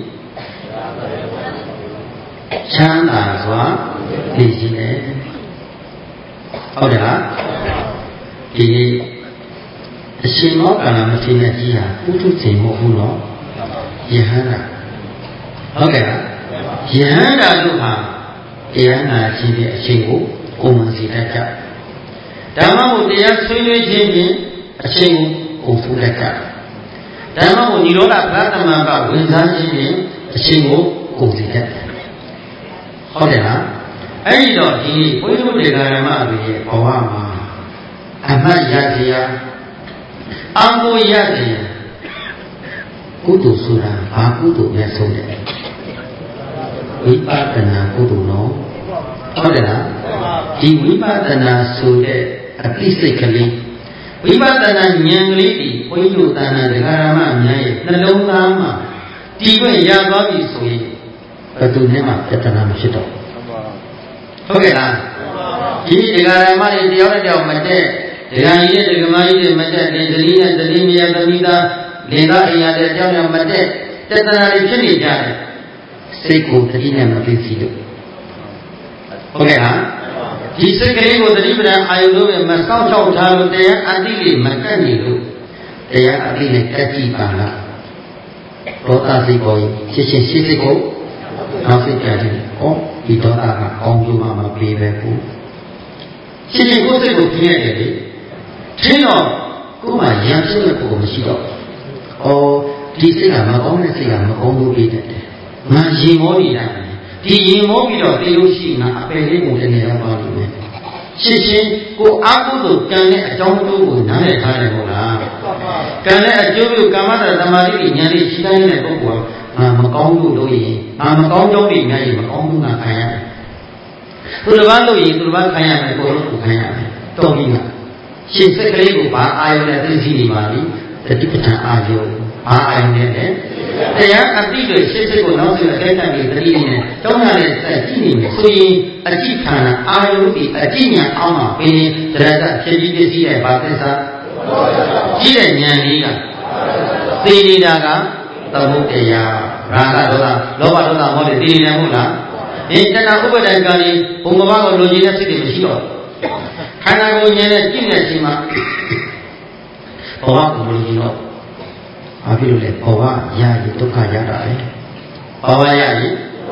ချမ်းသာစွာနေခြင်းနဲ့ဟုတ်တယ်လားဒီအရှင်မောကလမထေရကြီးဟာပုထုဇဉ်မဟုတ်ဘူးနော်ယဟန္တာဟုတ်ကဲ့လားယဟန္တာတို့ဟာတရားနာခြင်းတဲ့အချိန်ကိုကိုယ်မှစီတတ်ကြဓမ္မကိုတရားဆွေးနွေးခြင်းဖြင့်အချိန်ကိုကိုယ်ဖူးတတ်ကြဓမ္မကိုនិရောဓပရတမံကဝင်စားခြင်းဖြင့်အချိန်ကိုကိုယ်စီတတ်တယ်ဟုတ်တယ်လားအဲ့ဒီတော့ဒီဘုရားဓမ္မတွေရဲ့ဘဝမှာ amma yadiya ango yadiya kudu sura ba kudu ya sura vipadana kudu noဟုတ်တယ်လားဒီဝိပဿနာဆိုတဲ့အသိစိတ်ကလေးဝိပဿနာဉာဏ်ကလေးဒီဘုန်းကြီးတို့တဏ္ဍာဒကာရမများရဲ့နှလုံးသားမှာဒီခွင့်ရသွားပြီဆိုရင်ဘယ်သူနဲ့မှပြဿနာမရှိတော့ဟုတ်ကဲ့လားဒီဒကာရမတွေတယောက်နဲ့တယောက်မတည့်ဒကာကြီးနဲ့ဒကာမကြီးတွေမတည့်ဒီသတိနဲ့သတိမြတ်သမီးသားလေသားအိမ်ရတဲ့ကြောင့်လည်းမတည့်ပြဿနာတွေဖြစ်နေကြတယ်စိတ်ကိုသတိနဲ့မသိစီလို့ဟုတ်ကဲ့ဟာဒီစိတ်ကလေးကိုသတိပဋ္ဌာန်အာယုလို့မစောင့်ရှောက်ထားလို့တရားအတိလေးမကတ်နေလို့တရားအတိနဲ့ကတ်ကြည့်ပါလားဒေါသစိတ်ပေါ်ရှင်းရှင်းရှင်းစိတ်ကိုနောက်စိတ်ကြတယ်ဩဒီဒေါသကအောင်းကျိုးမှမပြေပဲဘူးရှင်းရှင်းကိုယ်စိတ်ကိုပြည့်ရတယ်လေထင်းတော့ကိုယ်မှရံဖြစ်တဲ့ပုံမရှိတော့ဩဒီစိတ်ကမကောင်းတဲ့စိတ်ကမကောင်းလို့ပြီးတယ်ငါရင်မောနေတာဒီရင်မောပြီးတော့တေလို့ရှိငါအပယ်လေးကိုလည်းနေရပါလိမ့်မယ်ရှင်းရှင်းကိုအာဟုသို့ကံနဲ့အကြောင်းအကျိုးကိုနားလည်ထားတယ်ဟုတ်လားကံနဲ့အကျိုးကိုကာမတ္တသမာဓိဉာဏ်လေးရှိတိုင်းတဲ့ပုဂ္ဂိုလ်ကငါမကောင်းလို့လို့ရင်ငါမကောင်းကြောင်းတွေများရင်မကောင်းဘူးငါခံရတယ်သူတစ်ပါးလို့ရင်သူတစ်ပါးခံရမယ်ကိုယ်လို့ကိုခံရတယ်တော်ပြီလားရှင်းစိတ်ကလေးကိုဘာအာယုနဲ့သိသိနေပါလိတတိပဋ္ဌာန်အာယုဘာအာယုနဲ့လဲတရားအတိတွေရှင်းစိတ်ကိုနောက်ဆုံးအတိုင်းတိုင်းတတိနဲ့တောင်းရတဲ့စက်ကြည့်နေမယ်ဆိုရင်အကြည့်ခန္ဓာအာယုဒီအကြည့်ဉာဏ်အောင်းမှာပင်တရားကဖြည့်ပြီးသိသိရဲ့ဘာသစ္စာကြည့်တဲ့ဉာဏ်လေးကသိနေတာကသမုဒယရာဂဒေါသလောဘဒေါသမောဟတွေသိနေတယ်မဟုတ်လားဒီတဏှာဥပဒံကာရီဘုံဘဝကိုလိုချင်တဲ့စိတ်တွေမရှိတော့ခန္ဓာကိုယ်ဉာဏ်နဲ့ကြည့်တဲ့အချိန်မှာဘဝကိုလိုချင်တော့ဘာဖြစ်လို့လဲဘဝရရင်ဒုက္ခရတာပဲဘဝရရင်ဩ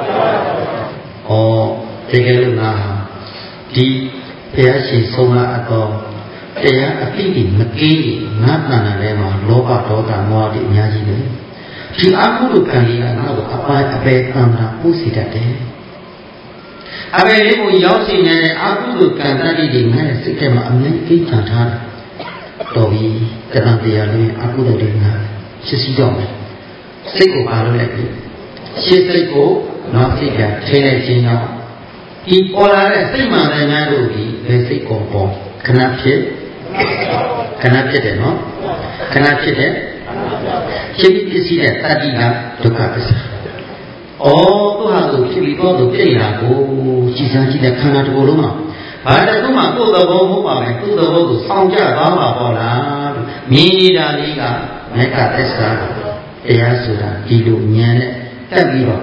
တကယ်လို့ငါဒီတရားရှိဆုံးလာအတော့တရားအပြည့်ဒီမကင်းငါတဏ္ဍာထဲမှာလောဘဒေါသမောဟတွေအများကြီးပဲဒီအကုသိုလ်ကံလေးကငါ့ကိုအပိုင်းအပေကံတာပို့စီတတ်တယ်အပေလေးကိုရောက်စီနေတဲ့အကုသိုလ်ကံတတိတွေငါ့ရဲ့စိတ်ထဲမှာအမြဲကိဋ္ဌာထားတယ်တော်ပြီကံတရားလေးအကုသိုလ်တွေငါဖြစ်စီတော့မယ်စိတ်ကိုပါလို့လိုက်ပြီရှင်းစိတ်ကိုနောက်စိတ်ကထဲလိုက်ခြင်းကြောင့်ဒီပေါ်လာတဲ့စိတ်မှန်တဲ့များတို့ဒီဘယ်စိတ်ကိုပေါ်ခဏဖြစ်ခဏဖြစ်တယ်နော်ခဏဖြစ်တယ်ဖြစ်ပြီးဖြစ်စီတဲ့တတိကဒုက္ခပစ္စည်းဩသူဟာသူဖြစ်ပြီးတော့သူပြည့်လာကိုကြည်စမ်းကြည့်တဲ့ခန္ဓာတစ်ခုလုံးမှာဘာတခုမှကိုယ်သဘောမဟုတ်ပါပဲသူ့သဘောကိုစောင့်ကြသွားမှာပေါ့လားမြင်နေတာလေးကမေတ္တာသစ္စာတရားဆိုတာဒီလိုဉာဏ်နဲ့တက်ပြီးတော့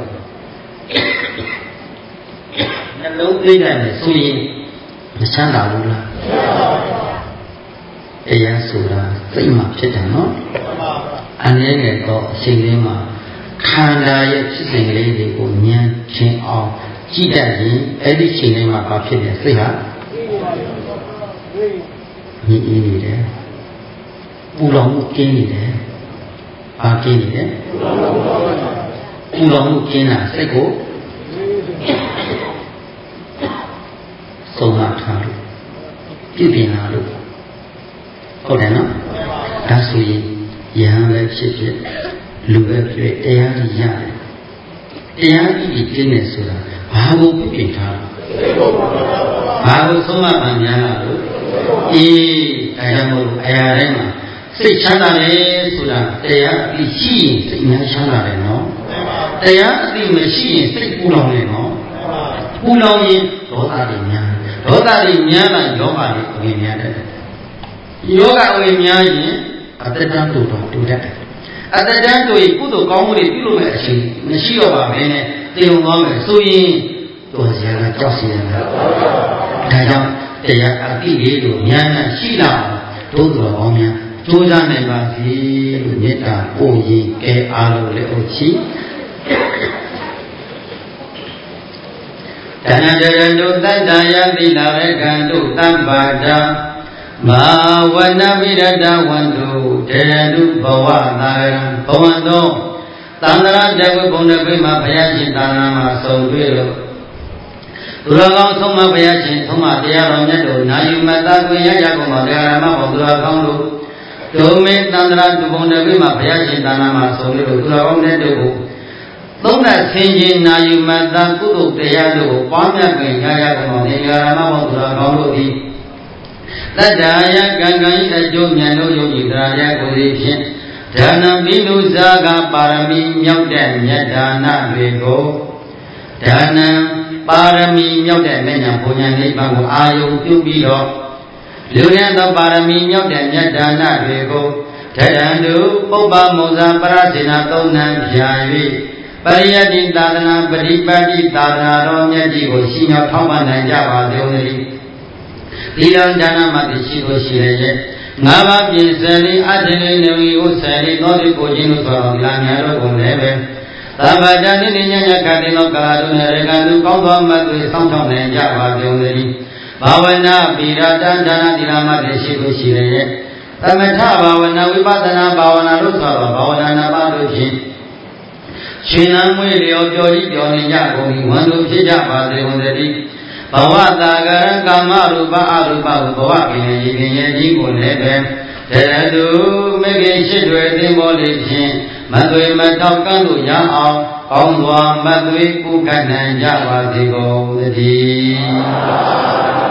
နှလုံးသွင်းတယ်ဆိုရင်မချမ်းသာဘူးလားတရားဆိုတာစိတ်မှဖြစ်တယ်နော်အနေနဲ့တော့အချိန်လေးမှာခန္ဓာရဲ့ဖြစ်စဉ်ကလေးတွေကိုဉာဏ်ချင်းအောင်ကြည့်တတ်ရင်အဲ့ဒီချိန်လေးမှာဘာဖြစ်လဲစိတ်ဟာညစ်အေးနေတယ်ပူလောင်မှုကင်းနေတယ်ဘာကင်းနေလဲပူလောင်မှုကင်းတာစိတ်ကိုဆုံးမထားလို့ပြည့်ပြင်လာလို့ဟုတ်တယ်နော်ဒါဆိုရင်ယဟန်ပဲဖြစ်ဖြစ်လူပဲဖြစ်တရားကြီးရတယ်တရားကြီးကျင်းနေဆိုတာဘာကိုပြည့်ပြင်ထားဘာကိုဆုံးမပန်များလာလို့အေးဒါကြောင့်မို့အရာတိုင်းမှာစိတ်ချမ်းသာတယ်ဆိုတာတရားအသိရှိရင်စိတ်များချမ်းသာတယ်နော်တရားအသိမရှိရင်စိတ်ပူလောင်တယ်နော်ပူလောင်ရင်ဒေါသတွေများဒေါသတွေများလာယောဂတွေအဝင်များတယ်ယောဂအဝင်များရင်အတ္တတန်တူတော့တူတတ်တယ်အတ္တတန်တူရင်ကုသိုလ်ကောင်းမှုတွေပြုလုပ်မဲ့အချိန်မရှိတော့ပါဘဲနဲ့တည်ုံသွားမယ်ဆိုရင်တော်စရာကကြောက်စရာကဒါကြောင့်တရားအသိလေးတို့ဉာဏ်နဲ့ရှိလာတို့တော်ကောင်းများကြိုးစားနိုင်ပါစေလို့မေတ္တာပို့ရင်ကဲအားလုံးလည်းဟုတ်ချီတဏ္ဍရတုတတ္တယတိလာဝေကံတုတမ္ပါဒာမာဝနမိရတဝန္တုတေတုဘဝသာရံဘဝန္တောသံဃာတဝိဘုံတပိမှာဘုရားရှင်သာသနာမှာဆုံးတွေ့လို့သူတော်ကောင်းဆုံးမဘုရားရှင်ဆုံးမတရားတော်မြတ်တို့နာယူမတ္တကိုရရကုန်ပါတရားဓမ္မပေါ်သူတော်ကောင်းတို့ဒုမေတန္တရာသူဘုံတပိမှာဘုရားရှင်သာနာမှာဆုံးလို့သူတော်ကောင်းတဲ့တို့ကိုသုံးသက်ဆင်ခြင်နာယူမတ္တကုသိုလ်တရားတို့ကိုပွားများကြရရကုန်ပါတရားဓမ္မပေါ်သူတော်ကောင်းတို့သည်တတ္တာယကံကံဤအကျိုးမြတ်တို့ယုံကြည်တရားကိုသည်ဖြင့်ဒါနပိနုဇာကပါရမီမြောက်တဲ့မြတ်ဒါနတွေကိုဒါနံပါရမီမြောက်တဲ့မြတ်ညာဘုံညာနိဗ္ဗာန်ကိုအာယုံပြုပြီးတော့လူရသောပါရမီမြောက်တဲ့မြတ်ဒါနတွေကိုဓရံတုပုပ္ပမုဇာပရစေနာသုံးနံဖြာ၍ပရိယတ္တိသာသနာပရိပတ်တိသာသနာတော်မြတ်ကြီးကိုရှိမြောက်ထောက်ပံ့နိုင်ကြပါစေဦးသတည်းဒီလံဒါနမတိရှိလို့ရှိရဲ့ငါးပါးပြင်စယ်လေးအထင်လေးနေဝီကိုဆယ်လေးသောတိကိုချင်းလို့ဆိုတော့ဒီလံများတို့ကိုလည်းပဲသဗ္ဗတန်တိညညခတ်တဲ့လောကရာတို့နဲ့ရကလူကောင်းသောမတ်တွေစောင့်ရှောက်နိုင်ကြပါစေဦးသတည်းဘာဝနာပိရတန်ဒါနတိလာမတိရှိလို့ရှိရဲ့သမထဘာဝနာဝိပဿနာဘာဝနာတို့ဆိုတော့ဘာဝနာနာပါတို့ဖြင့်ရှင်နာမွေလျော်ပျော်ကြီးပျော်နေကြကုန်၏ဝန်တို့ဖြစ်ကြပါစေဦးသတည်းဘဝတာကရံကာမရူပအရူပဘဝပင်ရေပင်ရဲ့ကြီးကိုလည်းပဲတရတုမဂ္ဂင်ရှိတွေသင်္ဘောလေးဖြင့်မသွေမတောက်ကန်းလို့ရအောင်ကောင်းစွာမသွေပူကနိုင်ကြပါစေကုန်သတည်း